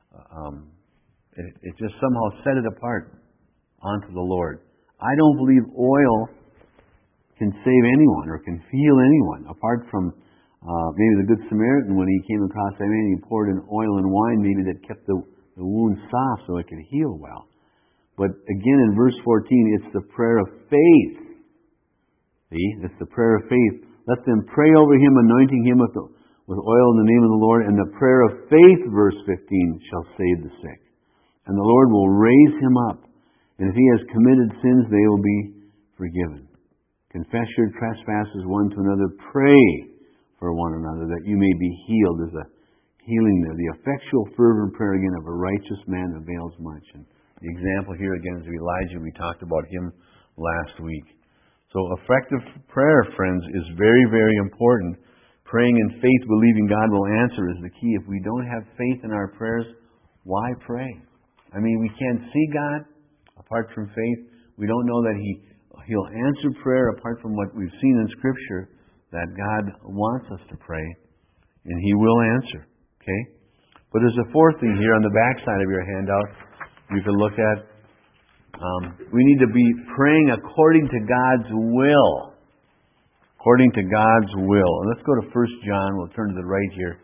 it just somehow set it apart onto the Lord. I don't believe oil can save anyone or can heal anyone apart from maybe the Good Samaritan when he came across that man, he poured in oil and wine maybe that kept the wound soft so it could heal well. But again in verse 14, it's the prayer of faith. See, that's the prayer of faith. Let them pray over him, anointing him with oil in the name of the Lord. And the prayer of faith, verse 15, shall save the sick. And the Lord will raise him up. And if he has committed sins, they will be forgiven. Confess your trespasses one to another. Pray for one another that you may be healed. There's a healing there. The effectual fervent prayer again of a righteous man avails much. And the example here again is Elijah. We talked about him last week. So effective prayer, friends, is very, very important. Praying in faith, believing God will answer is the key. If we don't have faith in our prayers, why pray? I mean, we can't see God apart from faith. We don't know that He'll answer prayer apart from what we've seen in Scripture, that God wants us to pray, and He will answer. Okay? But there's a fourth thing here on the back side of your handout you can look at. We need to be praying according to God's will. According to God's will. And let's go to 1 John. We'll turn to the right here.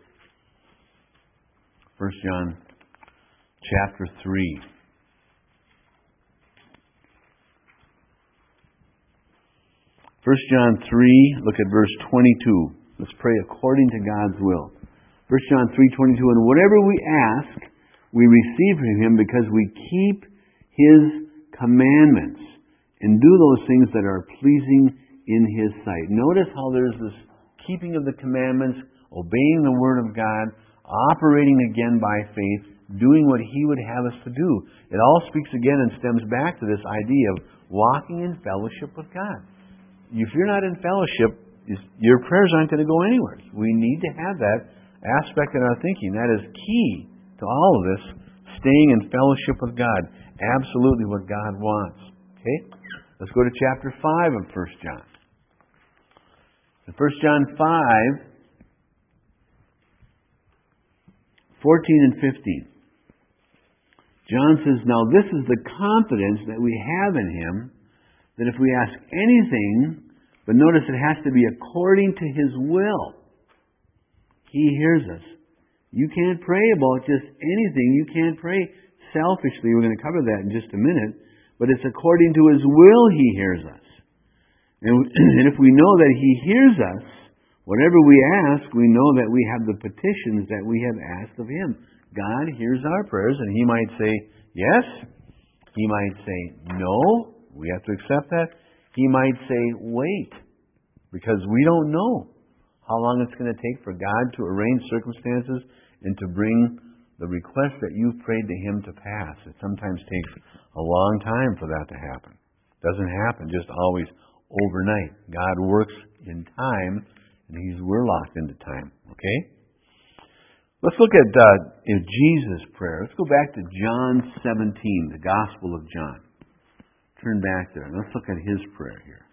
1 John chapter 3. 1 John 3, look at verse 22. Let's pray according to God's will. 1 John 3:22. And whatever we ask, we receive from Him because we keep His commandments and do those things that are pleasing in His sight. Notice how there's this keeping of the commandments, obeying the Word of God, operating again by faith, doing what He would have us to do. It all speaks again and stems back to this idea of walking in fellowship with God. If you're not in fellowship, your prayers aren't going to go anywhere. We need to have that aspect in our thinking. That is key to all of this, staying in fellowship with God. Absolutely what God wants. Okay? Let's go to chapter 5 of 1 John. In 1 John 5, 14 and 15. John says, Now this is the confidence that we have in Him, that if we ask anything, but notice it has to be according to His will, He hears us. You can't pray about just anything. You can't pray selfishly. We're going to cover that in just a minute. But it's according to His will He hears us. And if we know that He hears us, whatever we ask, we know that we have the petitions that we have asked of Him. God hears our prayers, and He might say yes. He might say no. We have to accept that. He might say wait, because we don't know how long it's going to take for God to arrange circumstances and to bring the request that you've prayed to Him to pass. It sometimes takes a long time for that to happen. It doesn't happen just always overnight. God works in time, and we're locked into time. Okay? Let's look at Jesus' prayer. Let's go back to John 17, the Gospel of John. Turn back there. Let's look at His prayer here.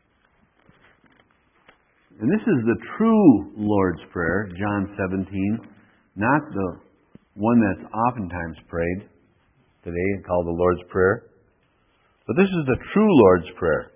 And this is the true Lord's Prayer, John 17, not the one that's oftentimes prayed today and called the Lord's Prayer. But this is the true Lord's Prayer.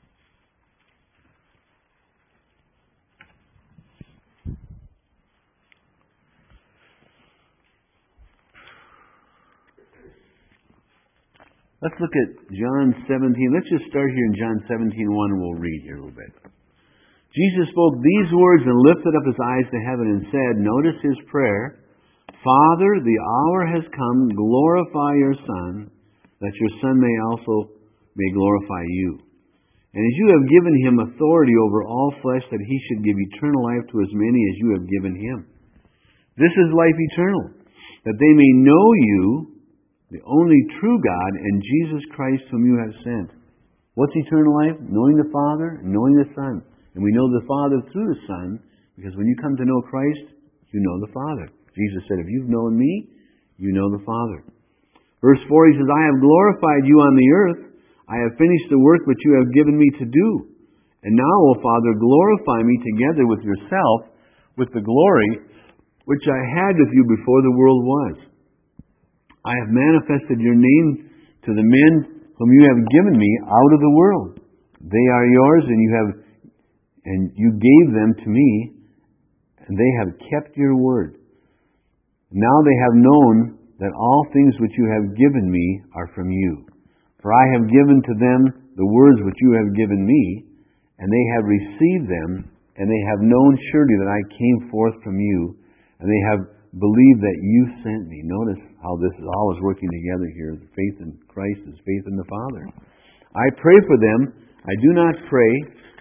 Let's look at John 17. Let's just start here in John 17:1 and we'll read here a little bit. Jesus spoke these words and lifted up His eyes to heaven and said, notice His prayer, Father, the hour has come, glorify your Son, that your Son may glorify you. And as you have given Him authority over all flesh, that He should give eternal life to as many as you have given Him. This is life eternal, that they may know you, the only true God, and Jesus Christ whom you have sent. What's eternal life? Knowing the Father and knowing the Son. And we know the Father through the Son, because when you come to know Christ, you know the Father. Jesus said, if you've known me, you know the Father. Verse 4, He says, I have glorified you on the earth. I have finished the work which you have given me to do. And now, O Father, glorify me together with yourself, with the glory which I had with you before the world was. I have manifested your name to the men whom you have given me out of the world. They are yours, and you gave them to me, and they have kept your word. Now they have known that all things which you have given me are from you. For I have given to them the words which you have given me, and they have received them, and they have known surely that I came forth from you, and they have believed that you sent me. Notice how this is all working together here. Faith in Christ is faith in the Father. I pray for them. I do not pray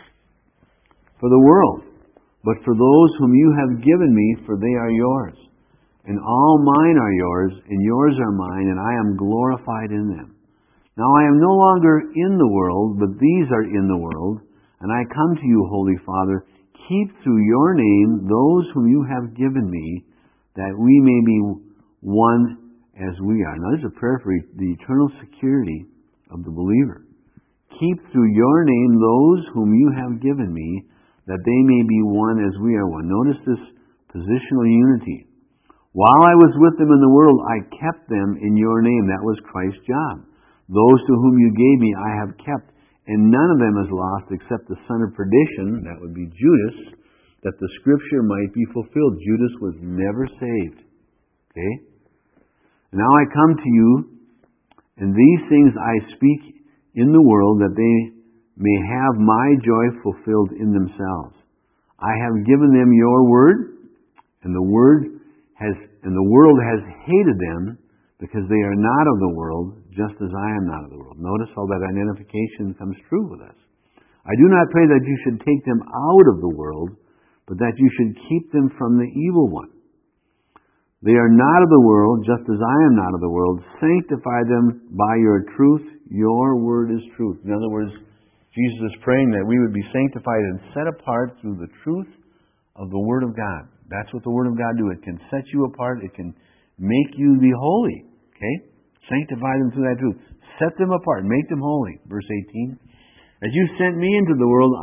for the world, but for those whom you have given me, for they are yours. And all mine are yours, and yours are mine, and I am glorified in them. Now I am no longer in the world, but these are in the world, and I come to you, Holy Father. Keep through your name those whom you have given me, that we may be one as we are. Now this is a prayer for the eternal security of the believer. Keep through your name those whom you have given me, that they may be one as we are one. Notice this positional unity. While I was with them in the world, I kept them in your name. That was Christ's job. Those to whom you gave me I have kept, and none of them is lost except the son of perdition, that would be Judas, that the scripture might be fulfilled. Judas was never saved. Okay? Now I come to you, and these things I speak in the world, that they may have my joy fulfilled in themselves. I have given them your word, and the world has hated them, because they are not of the world, just as I am not of the world. Notice how that identification comes true with us. I do not pray that you should take them out of the world, but that you should keep them from the evil one. They are not of the world, just as I am not of the world. Sanctify them by your truth. Your word is truth. In other words, Jesus is praying that we would be sanctified and set apart through the truth of the Word of God. That's what the Word of God do. It can set you apart. It can make you be holy. Okay? Sanctify them through that truth. Set them apart. Make them holy. Verse 18. As you sent me into the world,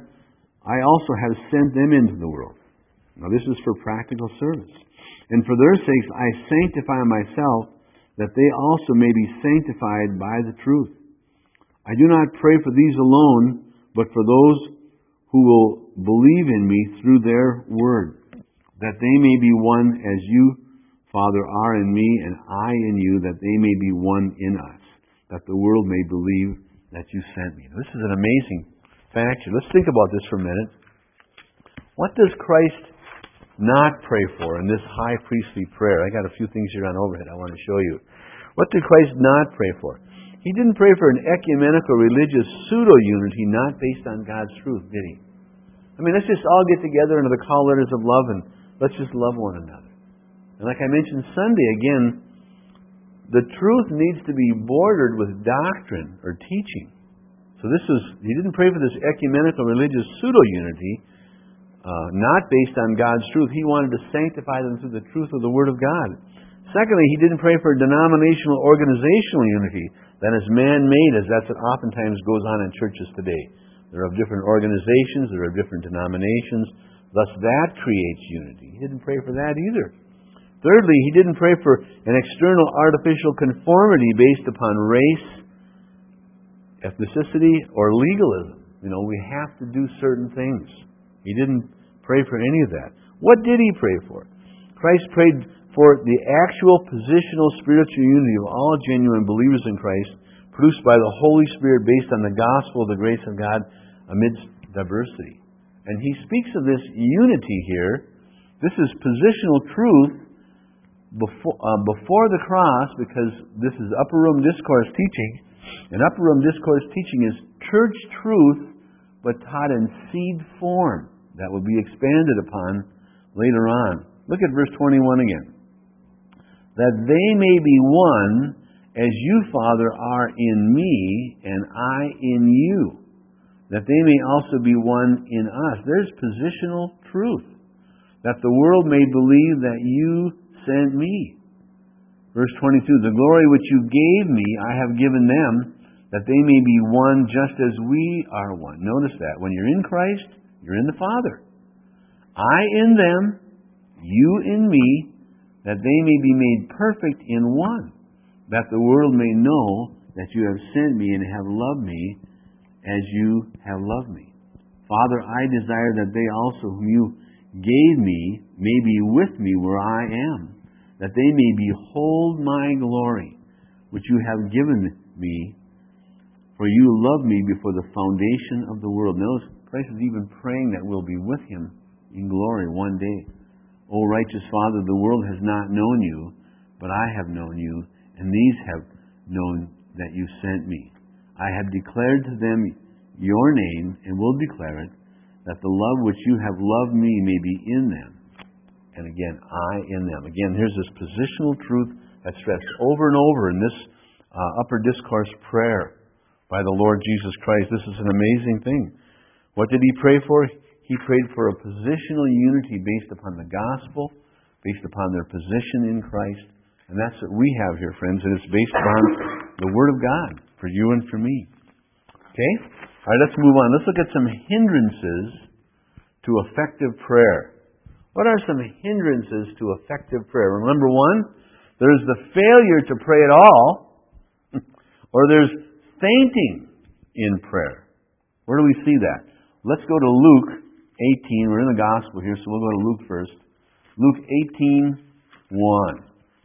I also have sent them into the world. Now this is for practical service. And for their sakes I sanctify myself, that they also may be sanctified by the truth. I do not pray for these alone, but for those who will believe in me through their word, that they may be one as you, Father, are in me, and I in you, that they may be one in us, that the world may believe that you sent me. This is an amazing fact. Let's think about this for a minute. What does Christ not pray for in this high priestly prayer? I got a few things here on overhead I want to show you. What did Christ not pray for? He didn't pray for an ecumenical religious pseudo-unity not based on God's truth, did he? I mean, let's just all get together under the call letters of love and let's just love one another. And like I mentioned Sunday, again, the truth needs to be bordered with doctrine or teaching. So he didn't pray for this ecumenical religious pseudo-unity, not based on God's truth. He wanted to sanctify them through the truth of the Word of God. Secondly, he didn't pray for denominational organizational unity that is man-made, as that's what oftentimes goes on in churches today. There are different organizations, there are different denominations, thus that creates unity. He didn't pray for that either. Thirdly, he didn't pray for an external artificial conformity based upon race, ethnicity, or legalism. We have to do certain things. He didn't pray for any of that. What did he pray for? Christ prayed for the actual positional spiritual unity of all genuine believers in Christ, produced by the Holy Spirit based on the gospel of the grace of God amidst diversity. And he speaks of this unity here. This is positional truth before the cross, because this is upper room discourse teaching. And upper room discourse teaching is church truth, but taught in seed form. That will be expanded upon later on. Look at verse 21 again. That they may be one, as you, Father, are in me, and I in you. That they may also be one in us. There's positional truth. That the world may believe that you sent me. Verse 22, the glory which you gave me, I have given them, that they may be one just as we are one. Notice that. When you're in Christ, you're in the Father. I in them, you in me, that they may be made perfect in one, that the world may know that you have sent me and have loved me as you have loved me. Father, I desire that they also whom you gave me may be with me where I am, that they may behold my glory, which you have given me, for you loved me before the foundation of the world. Notice Christ is even praying that we'll be with Him in glory one day. O righteous Father, the world has not known You, but I have known You, and these have known that You sent Me. I have declared to them Your name, and will declare it, that the love which You have loved Me may be in them, and again, I in them. Again, here's this positional truth that's stressed over and over in this upper discourse prayer by the Lord Jesus Christ. This is an amazing thing. What did He pray for? He prayed for a positional unity based upon the gospel, based upon their position in Christ. And that's what we have here, friends, and it's based upon the Word of God for you and for me. Okay? All right, let's move on. Let's look at some hindrances to effective prayer. What are some hindrances to effective prayer? Number one, there's the failure to pray at all, or there's fainting in prayer. Where do we see that? Let's go to Luke 18. We're in the Gospel here, so we'll go to Luke first. Luke 18:1.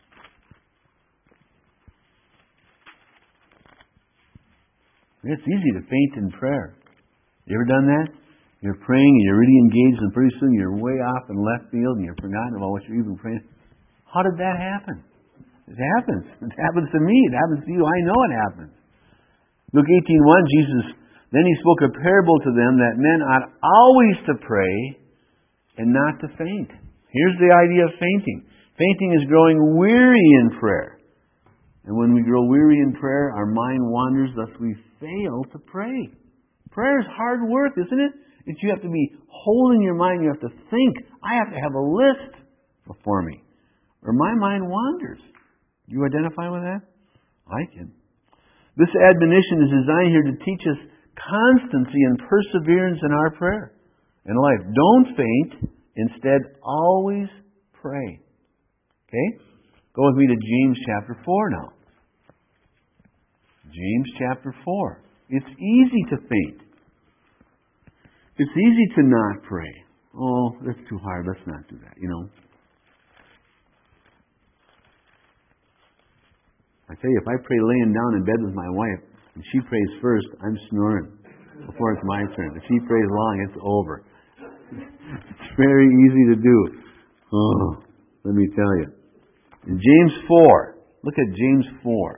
It's easy to faint in prayer. You ever done that? You're praying and you're really engaged, and pretty soon you're way off in left field and you've forgotten about what you're even praying. How did that happen? It happens. It happens to me. It happens to you. I know it happens. Luke 18:1, Jesus, then He spoke a parable to them that men ought always to pray and not to faint. Here's the idea of fainting. Fainting is growing weary in prayer. And when we grow weary in prayer, our mind wanders, thus we fail to pray. Prayer is hard work, isn't it? You have to be holding your mind. You have to think. I have to have a list before me, or my mind wanders. Do you identify with that? I can. This admonition is designed here to teach us constancy and perseverance in our prayer and life. Don't faint. Instead, always pray. Okay? Go with me to James chapter 4 now. James chapter 4. It's easy to faint. It's easy to not pray. Oh, that's too hard. Let's not do that, I tell you, if I pray laying down in bed with my wife, and she prays first, I'm snoring before it's my turn. If she prays long, it's over. It's very easy to do. Oh, let me tell you. In James 4, look at James 4.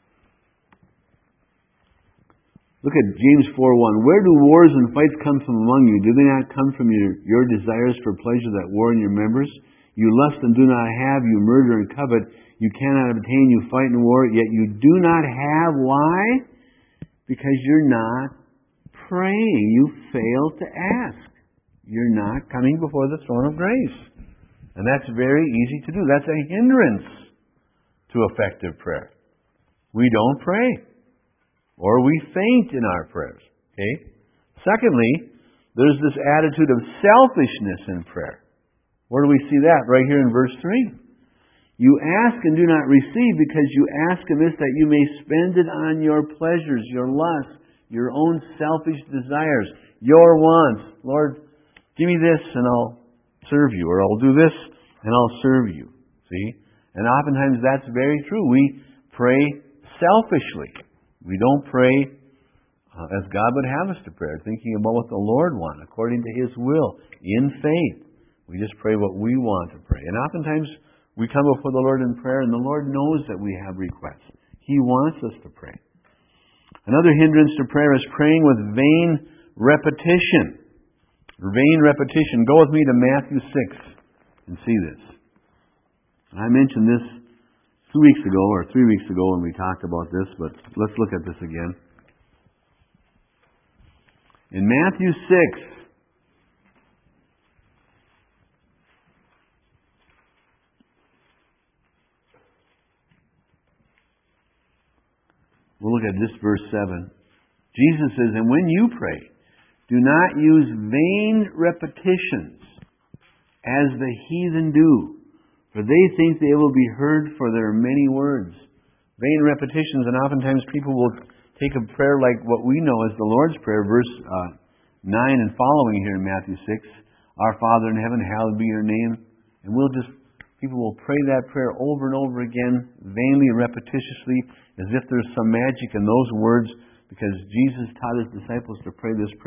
Look at James 4:1. Where do wars and fights come from among you? Do they not come from your desires for pleasure that war in your members? You lust and do not have. You murder and covet. You cannot obtain. You fight and war. Yet you do not have. Why? Because you're not praying. You fail to ask. You're not coming before the throne of grace. And that's very easy to do. That's a hindrance to effective prayer. We don't pray. Or we faint in our prayers. Okay? Secondly, there's this attitude of selfishness in prayer. Where do we see that? Right here in verse 3. You ask and do not receive because you ask amiss that you may spend it on your pleasures, your lusts, your own selfish desires, your wants. Lord, give me this and I'll serve you. Or I'll do this and I'll serve you. See? And oftentimes that's very true. We pray selfishly. We don't pray as God would have us to pray, thinking about what the Lord wants, according to His will, in faith. We just pray what we want to pray. And oftentimes we come before the Lord in prayer, and the Lord knows that we have requests. He wants us to pray. Another hindrance to prayer is praying with vain repetition. Vain repetition. Go with me to Matthew 6 and see this. I mentioned this 2 weeks ago or 3 weeks ago when we talked about this, but let's look at this again. In Matthew 6, we'll look at this verse 7. Jesus says, and when you pray, do not use vain repetitions as the heathen do, for they think they will be heard for their many words. Vain repetitions, and oftentimes people will take a prayer like what we know as the Lord's Prayer, verse 9 and following here in Matthew 6. Our Father in heaven, hallowed be your name. And people will pray that prayer over and over again, vainly, repetitiously, as if there's some magic in those words, because Jesus taught His disciples to pray this prayer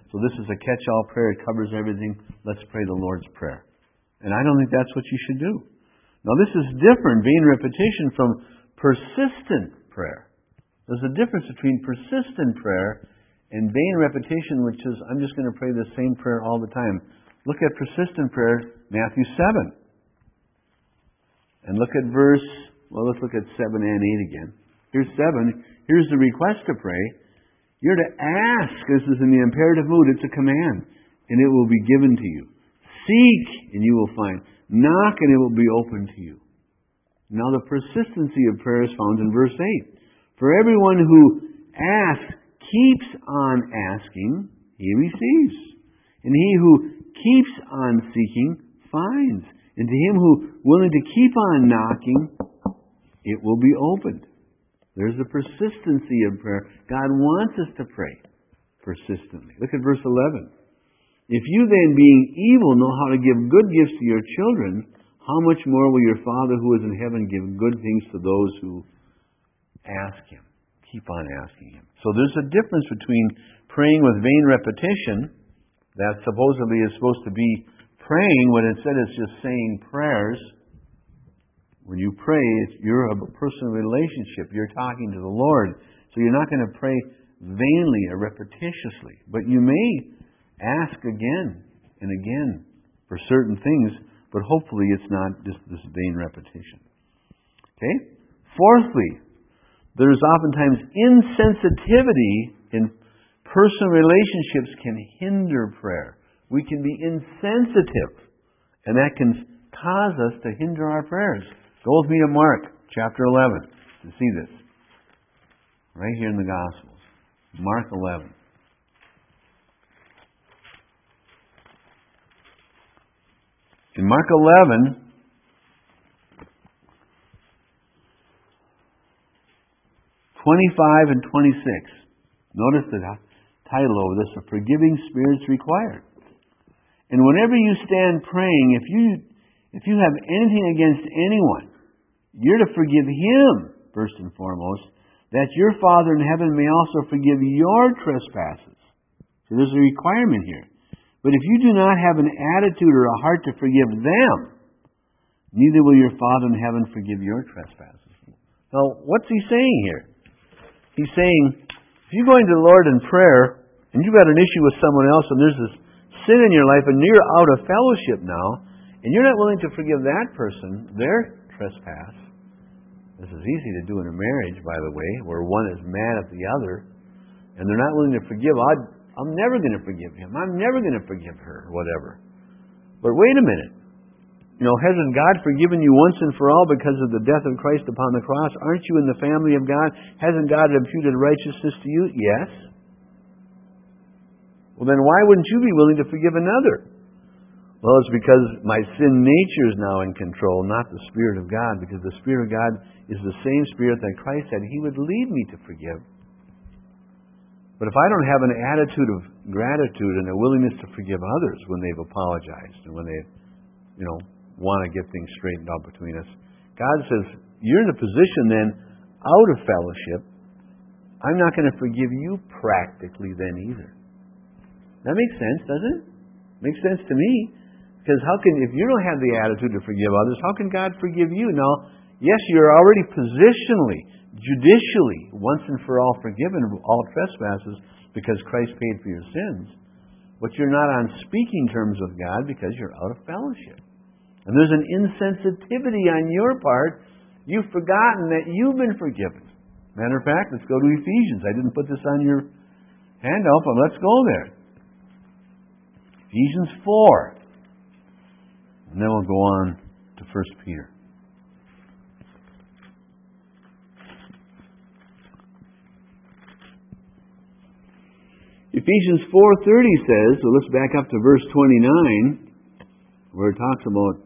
So this is a catch-all prayer. It covers everything. Let's pray the Lord's Prayer. And I don't think that's what you should do. Now this is different, vain repetition, from persistent prayer. There's a difference between persistent prayer and vain repetition, which is, I'm just going to pray the same prayer all the time. Look at persistent prayer, Matthew 7. And look at let's look at 7 and 8 again. Here's 7. Here's the request to pray. You're to ask. This is in the imperative mood. It's a command. And it will be given to you. Seek, and you will find. Knock, and it will be open to you. Now the persistency of prayer is found in verse 8. For everyone who asks keeps on asking, he receives. And he who keeps on seeking finds. And to him who willing to keep on knocking, it will be opened. There's the persistency of prayer. God wants us to pray persistently. Look at verse 11. If you then, being evil, know how to give good gifts to your children, how much more will your Father who is in heaven give good things to those who ask Him? Keep on asking Him. So there's a difference between praying with vain repetition, that supposedly is supposed to be praying, when instead it's just saying prayers. When you pray, you're a personal relationship. You're talking to the Lord. So you're not going to pray vainly or repetitiously. But you may ask again and again for certain things, but hopefully it's not just this vain repetition. Okay? Fourthly, there's oftentimes insensitivity in personal relationships can hinder prayer. We can be insensitive, and that can cause us to hinder our prayers. Go with me to Mark chapter 11 to see this. Right here in the Gospels. Mark 11. In Mark 11, (25 and 26). Notice the title over this: "A Forgiving Spirit's Required." And whenever you stand praying, if you have anything against anyone, you're to forgive him, first and foremost, that your Father in heaven may also forgive your trespasses. So there's a requirement here. But if you do not have an attitude or a heart to forgive them, neither will your Father in heaven forgive your trespasses. Now, what's he saying here? He's saying, if you go into the Lord in prayer, and you've got an issue with someone else, and there's this sin in your life, and you're out of fellowship now, and you're not willing to forgive that person their trespass. This is easy to do in a marriage, by the way, where one is mad at the other, and they're not willing to forgive. I'm never going to forgive him. I'm never going to forgive her, whatever. But wait a minute. Hasn't God forgiven you once and for all because of the death of Christ upon the cross? Aren't you in the family of God? Hasn't God imputed righteousness to you? Yes. Well, then why wouldn't you be willing to forgive another? Well, it's because my sin nature is now in control, not the Spirit of God, because the Spirit of God is the same Spirit that Christ said He would lead me to forgive. But if I don't have an attitude of gratitude and a willingness to forgive others when they've apologized and when they, want to get things straightened out between us, God says, you're in a position then out of fellowship. I'm not going to forgive you practically then either. That makes sense, doesn't it? Makes sense to me. Because if you don't have the attitude to forgive others, how can God forgive you? Now, yes, you're already positionally, judicially, once and for all forgiven of all trespasses because Christ paid for your sins. But you're not on speaking terms with God because you're out of fellowship. And there's an insensitivity on your part. You've forgotten that you've been forgiven. Matter of fact, let's go to Ephesians. I didn't put this on your handout, but let's go there. Ephesians 4. And then we'll go on to 1 Peter. Ephesians 4:30 says, so let's back up to verse 29, where it talks about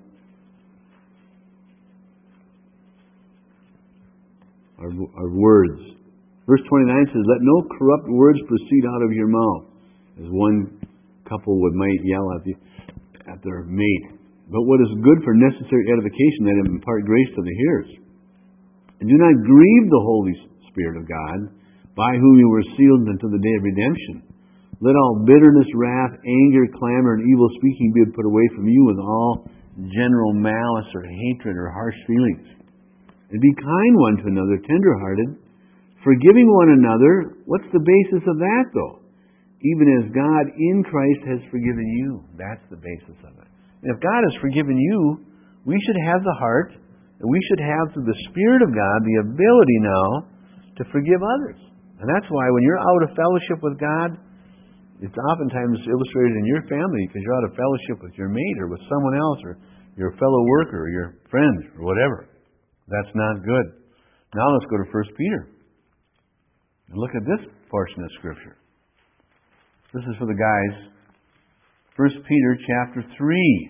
our words. Verse 29 says, let no corrupt words proceed out of your mouth, as one couple might yell at their mate, but what is good for necessary edification, that it impart grace to the hearers. And do not grieve the Holy Spirit of God, by whom you were sealed until the day of redemption. Let all bitterness, wrath, anger, clamor, and evil speaking be put away from you with all general malice or hatred or harsh feelings. And be kind one to another, tender-hearted, forgiving one another. What's the basis of that, though? Even as God in Christ has forgiven you. That's the basis of it. And if God has forgiven you, we should have the heart, and we should have, through the Spirit of God, the ability now to forgive others. And that's why when you're out of fellowship with God, it's oftentimes illustrated in your family because you're out of fellowship with your mate or with someone else or your fellow worker or your friend or whatever. That's not good. Now let's go to 1 Peter. And look at this portion of Scripture. This is for the guys. 1 Peter chapter 3.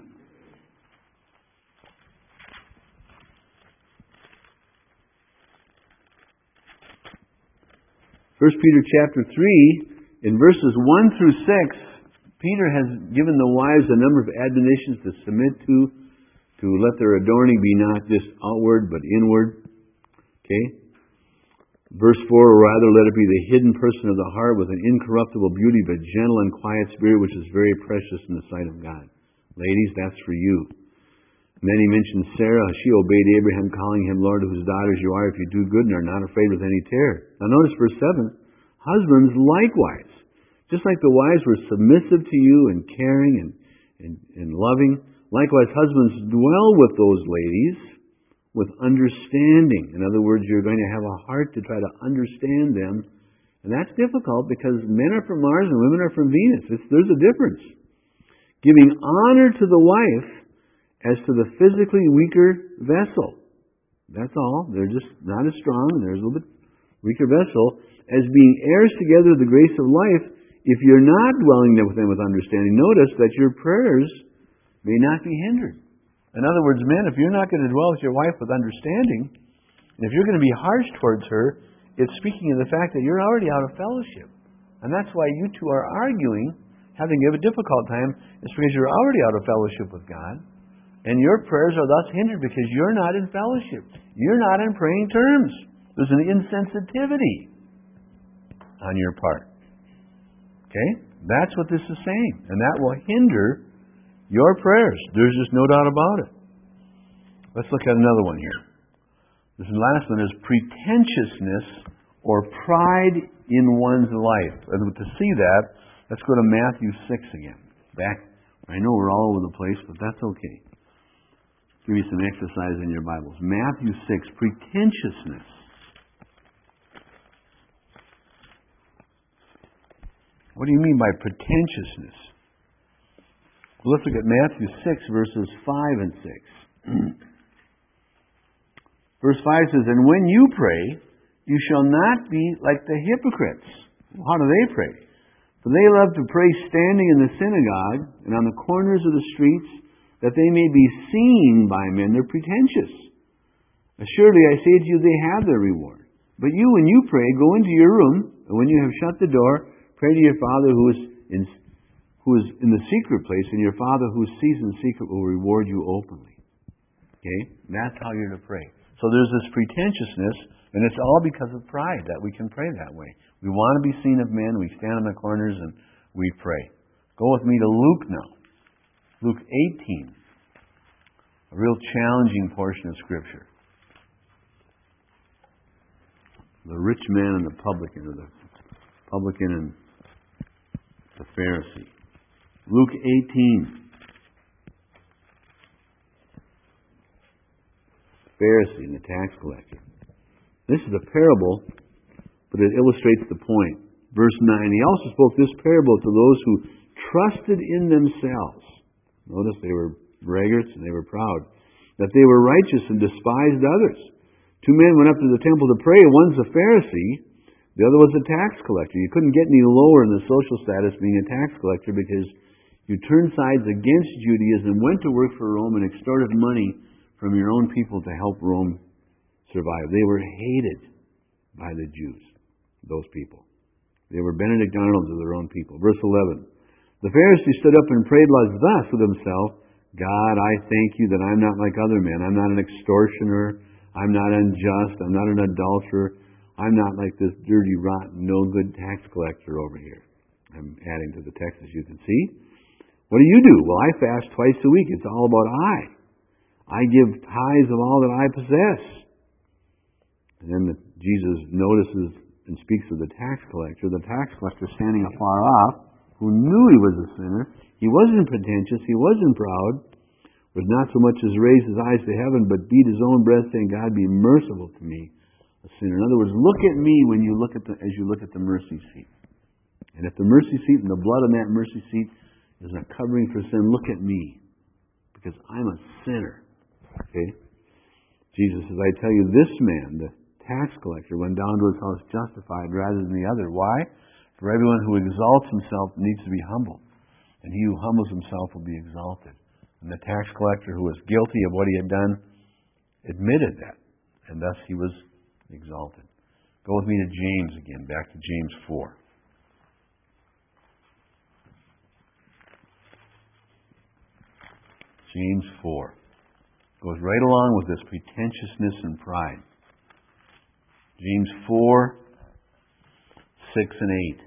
1 Peter chapter 3, in verses 1 through 6, Peter has given the wives a number of admonitions to submit to let their adorning be not just outward but inward. Okay? Verse 4, or rather let it be the hidden person of the heart with an incorruptible beauty but gentle and quiet spirit, which is very precious in the sight of God. Ladies, that's for you. And then he mentions Sarah. She obeyed Abraham, calling him Lord, whose daughters you are, if you do good and are not afraid with any terror. Now notice verse 7. Husbands likewise, just like the wives were submissive to you and caring and loving, likewise husbands dwell with those ladies with understanding. In other words, you're going to have a heart to try to understand them. And that's difficult because men are from Mars and women are from Venus. There's a difference. Giving honor to the wife as to the physically weaker vessel. That's all. They're just not as strong. They're a little bit weaker vessel. As being heirs together of the grace of life, if you're not dwelling with them with understanding, notice that your prayers may not be hindered. In other words, men, if you're not going to dwell with your wife with understanding, and if you're going to be harsh towards her, it's speaking of the fact that you're already out of fellowship. And that's why you two are arguing, having a difficult time, it's because you're already out of fellowship with God. And your prayers are thus hindered because you're not in fellowship. You're not in praying terms. There's an insensitivity on your part. Okay? That's what this is saying. And that will hinder your prayers. There's just no doubt about it. Let's look at another one here. This last one is pretentiousness or pride in one's life. And to see that, let's go to Matthew 6 again. Back. I know we're all over the place, but that's okay. Give you some exercise in your Bibles. Matthew 6, pretentiousness. What do you mean by pretentiousness? Well, let's look at Matthew 6, verses 5 and 6. Verse 5 says, and when you pray, you shall not be like the hypocrites. Well, how do they pray? For they love to pray standing in the synagogue and on the corners of the streets, that they may be seen by men. They're pretentious. Assuredly, I say to you, they have their reward. But you, when you pray, go into your room, and when you have shut the door, pray to your Father who is in the secret place, and your Father who sees in secret will reward you openly. Okay? That's how you're to pray. So there's this pretentiousness, and it's all because of pride that we can pray that way. We want to be seen of men. We stand in the corners and we pray. Go with me to Luke now. Luke 18, a real challenging portion of Scripture. The rich man and the publican, or the publican and the Pharisee. Luke 18. Pharisee and the tax collector. This is a parable, but it illustrates the point. Verse 9, he also spoke this parable to those who trusted in themselves. Notice they were braggarts and they were proud. That they were righteous and despised others. Two men went up to the temple to pray. One's a Pharisee. The other was a tax collector. You couldn't get any lower in the social status being a tax collector because you turned sides against Judaism, went to work for Rome, and extorted money from your own people to help Rome survive. They were hated by the Jews, those people. They were Benedict Arnolds of their own people. Verse 11. The Pharisee stood up and prayed like thus with himself, God, I thank you that I'm not like other men. I'm not an extortioner. I'm not unjust. I'm not an adulterer. I'm not like this dirty, rotten, no good tax collector over here. I'm adding to the text, as you can see. What do? Well, I fast twice a week. It's all about I give tithes of all that I possess. And then Jesus notices and speaks of the tax collector. The tax collector standing afar off, who knew he was a sinner. He wasn't pretentious. He wasn't proud. Was not so much as raise his eyes to heaven, but beat his own breast, saying, God, be merciful to me, a sinner. In other words, look at me when you look at as you look at the mercy seat. And if the mercy seat and the blood on that mercy seat is a covering for sin, look at me, because I'm a sinner. Okay? Jesus says, I tell you, this man, the tax collector, went down to his house justified rather than the other. Why? For everyone who exalts himself needs to be humbled, and he who humbles himself will be exalted. And the tax collector, who was guilty of what he had done, admitted that, and thus he was exalted. Go with me to James again, back to James 4. James 4 goes right along with this pretentiousness and pride. James 4, 6 and 8.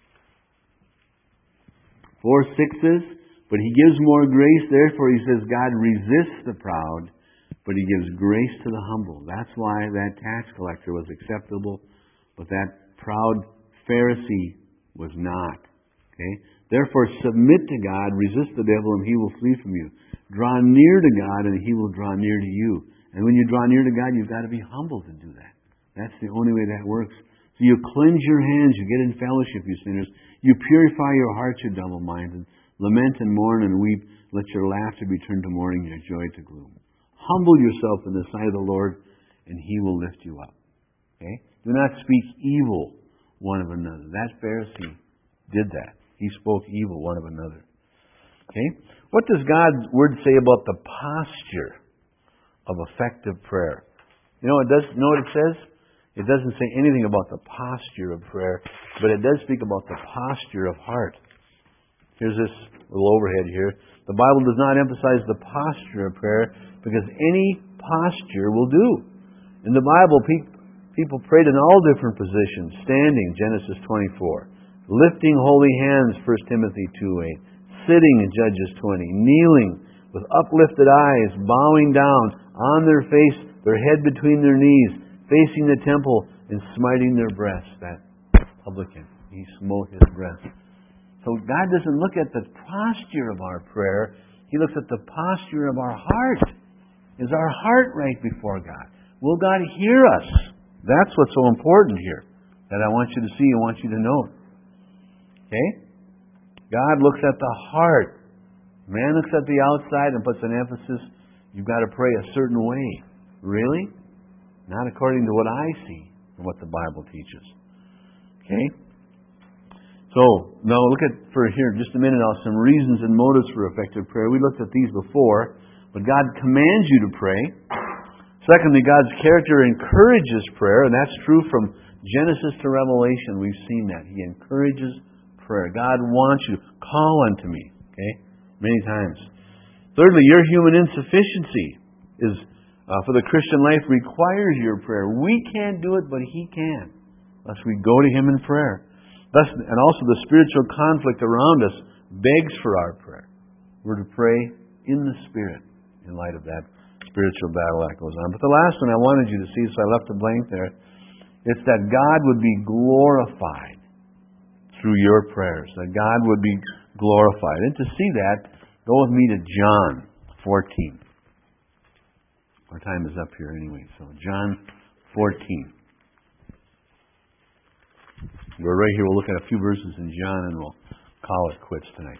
4, 6 says, but he gives more grace, therefore he says, God resists the proud, but he gives grace to the humble. That's why that tax collector was acceptable, but that proud Pharisee was not. Okay? Therefore submit to God, resist the devil, and he will flee from you. Draw near to God, and he will draw near to you. And when you draw near to God, you've got to be humble to do that. That's the only way that works. So you cleanse your hands, you get in fellowship, you sinners. You purify your hearts, you double-minded. Lament and mourn and weep. Let your laughter be turned to mourning, your joy to gloom. Humble yourself in the sight of the Lord, and he will lift you up. Okay? Do not speak evil one of another. That Pharisee did that. He spoke evil one of another. Okay? What does God's Word say about the posture of effective prayer? You know what it says? It doesn't say anything about the posture of prayer, but it does speak about the posture of heart. Here's this little overhead here. The Bible does not emphasize the posture of prayer because any posture will do. In the Bible, people prayed in all different positions. Standing, Genesis 24. Lifting holy hands, 1 Timothy 2:8. Sitting in Judges 20. Kneeling with uplifted eyes, bowing down on their face, their head between their knees, facing the temple and smiting their breasts. That publican, he smote his breast. So God doesn't look at the posture of our prayer. He looks at the posture of our heart. Is our heart right before God? Will God hear us? That's what's so important here, that I want you to see and want you to know. Okay? God looks at the heart. Man looks at the outside and puts an emphasis. You've got to pray a certain way. Really? Not according to what I see and what the Bible teaches. Okay? So, now look at, for here, just a minute now, some reasons and motives for effective prayer. We looked at these before, but God commands you to pray. Secondly, God's character encourages prayer, and that's true from Genesis to Revelation. We've seen that. He encourages prayer. God wants you to call unto me, okay, many times. Thirdly, your human insufficiency is, for the Christian life, requires your prayer. We can't do it, but He can, unless we go to Him in prayer. Thus, and also the spiritual conflict around us begs for our prayer. We're to pray in the Spirit in light of that spiritual battle that goes on. But the last one I wanted you to see, so I left a blank there, it's that God would be glorified through your prayers. That God would be glorified. And to see that, go with me to John 14. Our time is up here anyway, so John 14. We're right here. We'll look at a few verses in John and we'll call it quits tonight.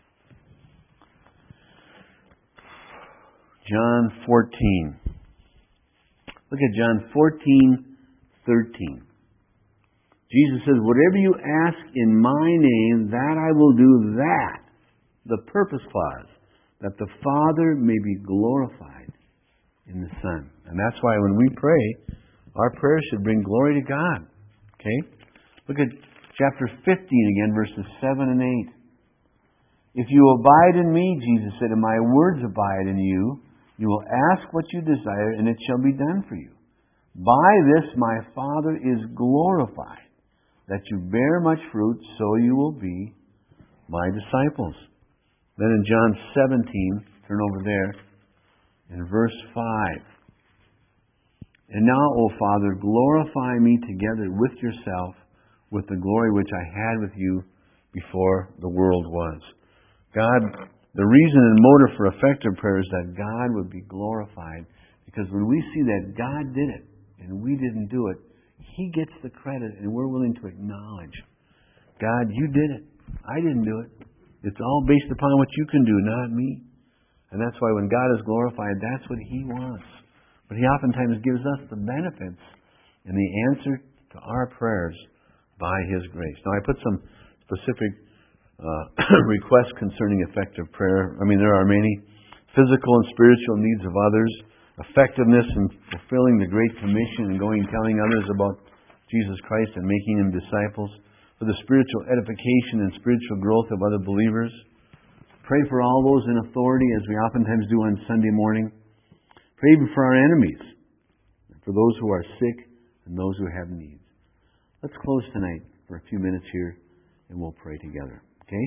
John 14. Look at John 14:13. Jesus says, whatever you ask in my name, that I will do, that. The purpose clause. That the Father may be glorified in the Son. And that's why when we pray, our prayer should bring glory to God. Okay? Look at chapter 15 again, verses 7 and 8. If you abide in me, Jesus said, and my words abide in you, you will ask what you desire, and it shall be done for you. By this my Father is glorified, that you bear much fruit, so you will be my disciples. Then in John 17, turn over there, in verse 5. And now, O Father, glorify me together with yourself with the glory which I had with you before the world was. God, the reason and motive for effective prayer is that God would be glorified. Because when we see that God did it and we didn't do it, He gets the credit and we're willing to acknowledge, God, you did it. I didn't do it. It's all based upon what you can do, not me. And that's why when God is glorified, that's what He wants. But He oftentimes gives us the benefits and the answer to our prayers by His grace. Now, I put some specific requests concerning effective prayer. I mean, there are many. Physical and spiritual needs of others. Effectiveness in fulfilling the Great Commission and going and telling others about Jesus Christ and making them disciples. For the spiritual edification and spiritual growth of other believers. Pray for all those in authority, as we oftentimes do on Sunday morning. Pray even for our enemies, for those who are sick and those who have needs. Let's close tonight for a few minutes here, and we'll pray together. Okay?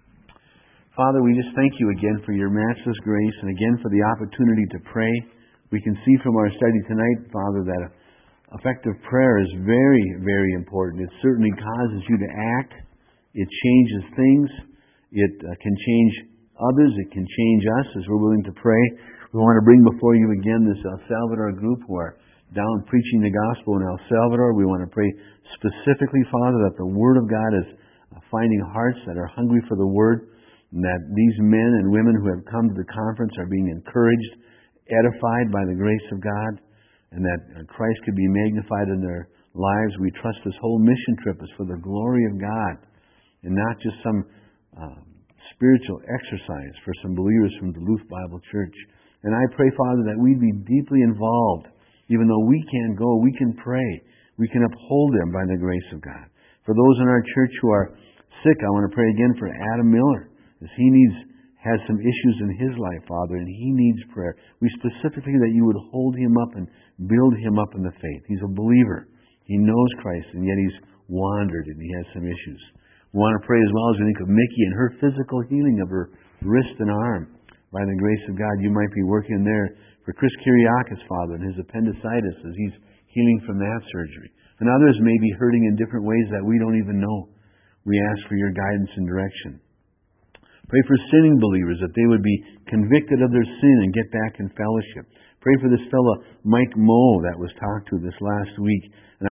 Father, we just thank you again for your matchless grace and again for the opportunity to pray. We can see from our study tonight, Father, that effective prayer is very, very important. It certainly causes you to act. It changes things. It can change others. It can change us as we're willing to pray. We want to bring before you again this El Salvador group who are down preaching the gospel in El Salvador. We want to pray specifically, Father, that the Word of God is finding hearts that are hungry for the Word, and that these men and women who have come to the conference are being encouraged, edified by the grace of God, and that Christ could be magnified in their lives. We trust this whole mission trip is for the glory of God, and not just some spiritual exercise for some believers from Duluth Bible Church. And I pray, Father, that we'd be deeply involved. Even though we can't go, we can pray. We can uphold them by the grace of God. For those in our church who are sick, I want to pray again for Adam Miller, as he has some issues in his life, Father, and he needs prayer. We specifically that you would hold him up and build him up in the faith. He's a believer. He knows Christ, and yet he's wandered and he has some issues. We want to pray as well as we think of Mickey and her physical healing of her wrist and arm. By the grace of God, you might be working there for Chris Kyriakis, Father, and his appendicitis as he's healing from that surgery. And others may be hurting in different ways that we don't even know. We ask for your guidance and direction. Pray for sinning believers, that they would be convicted of their sin and get back in fellowship. Pray for this fellow, Mike Moe, that was talked to this last week. And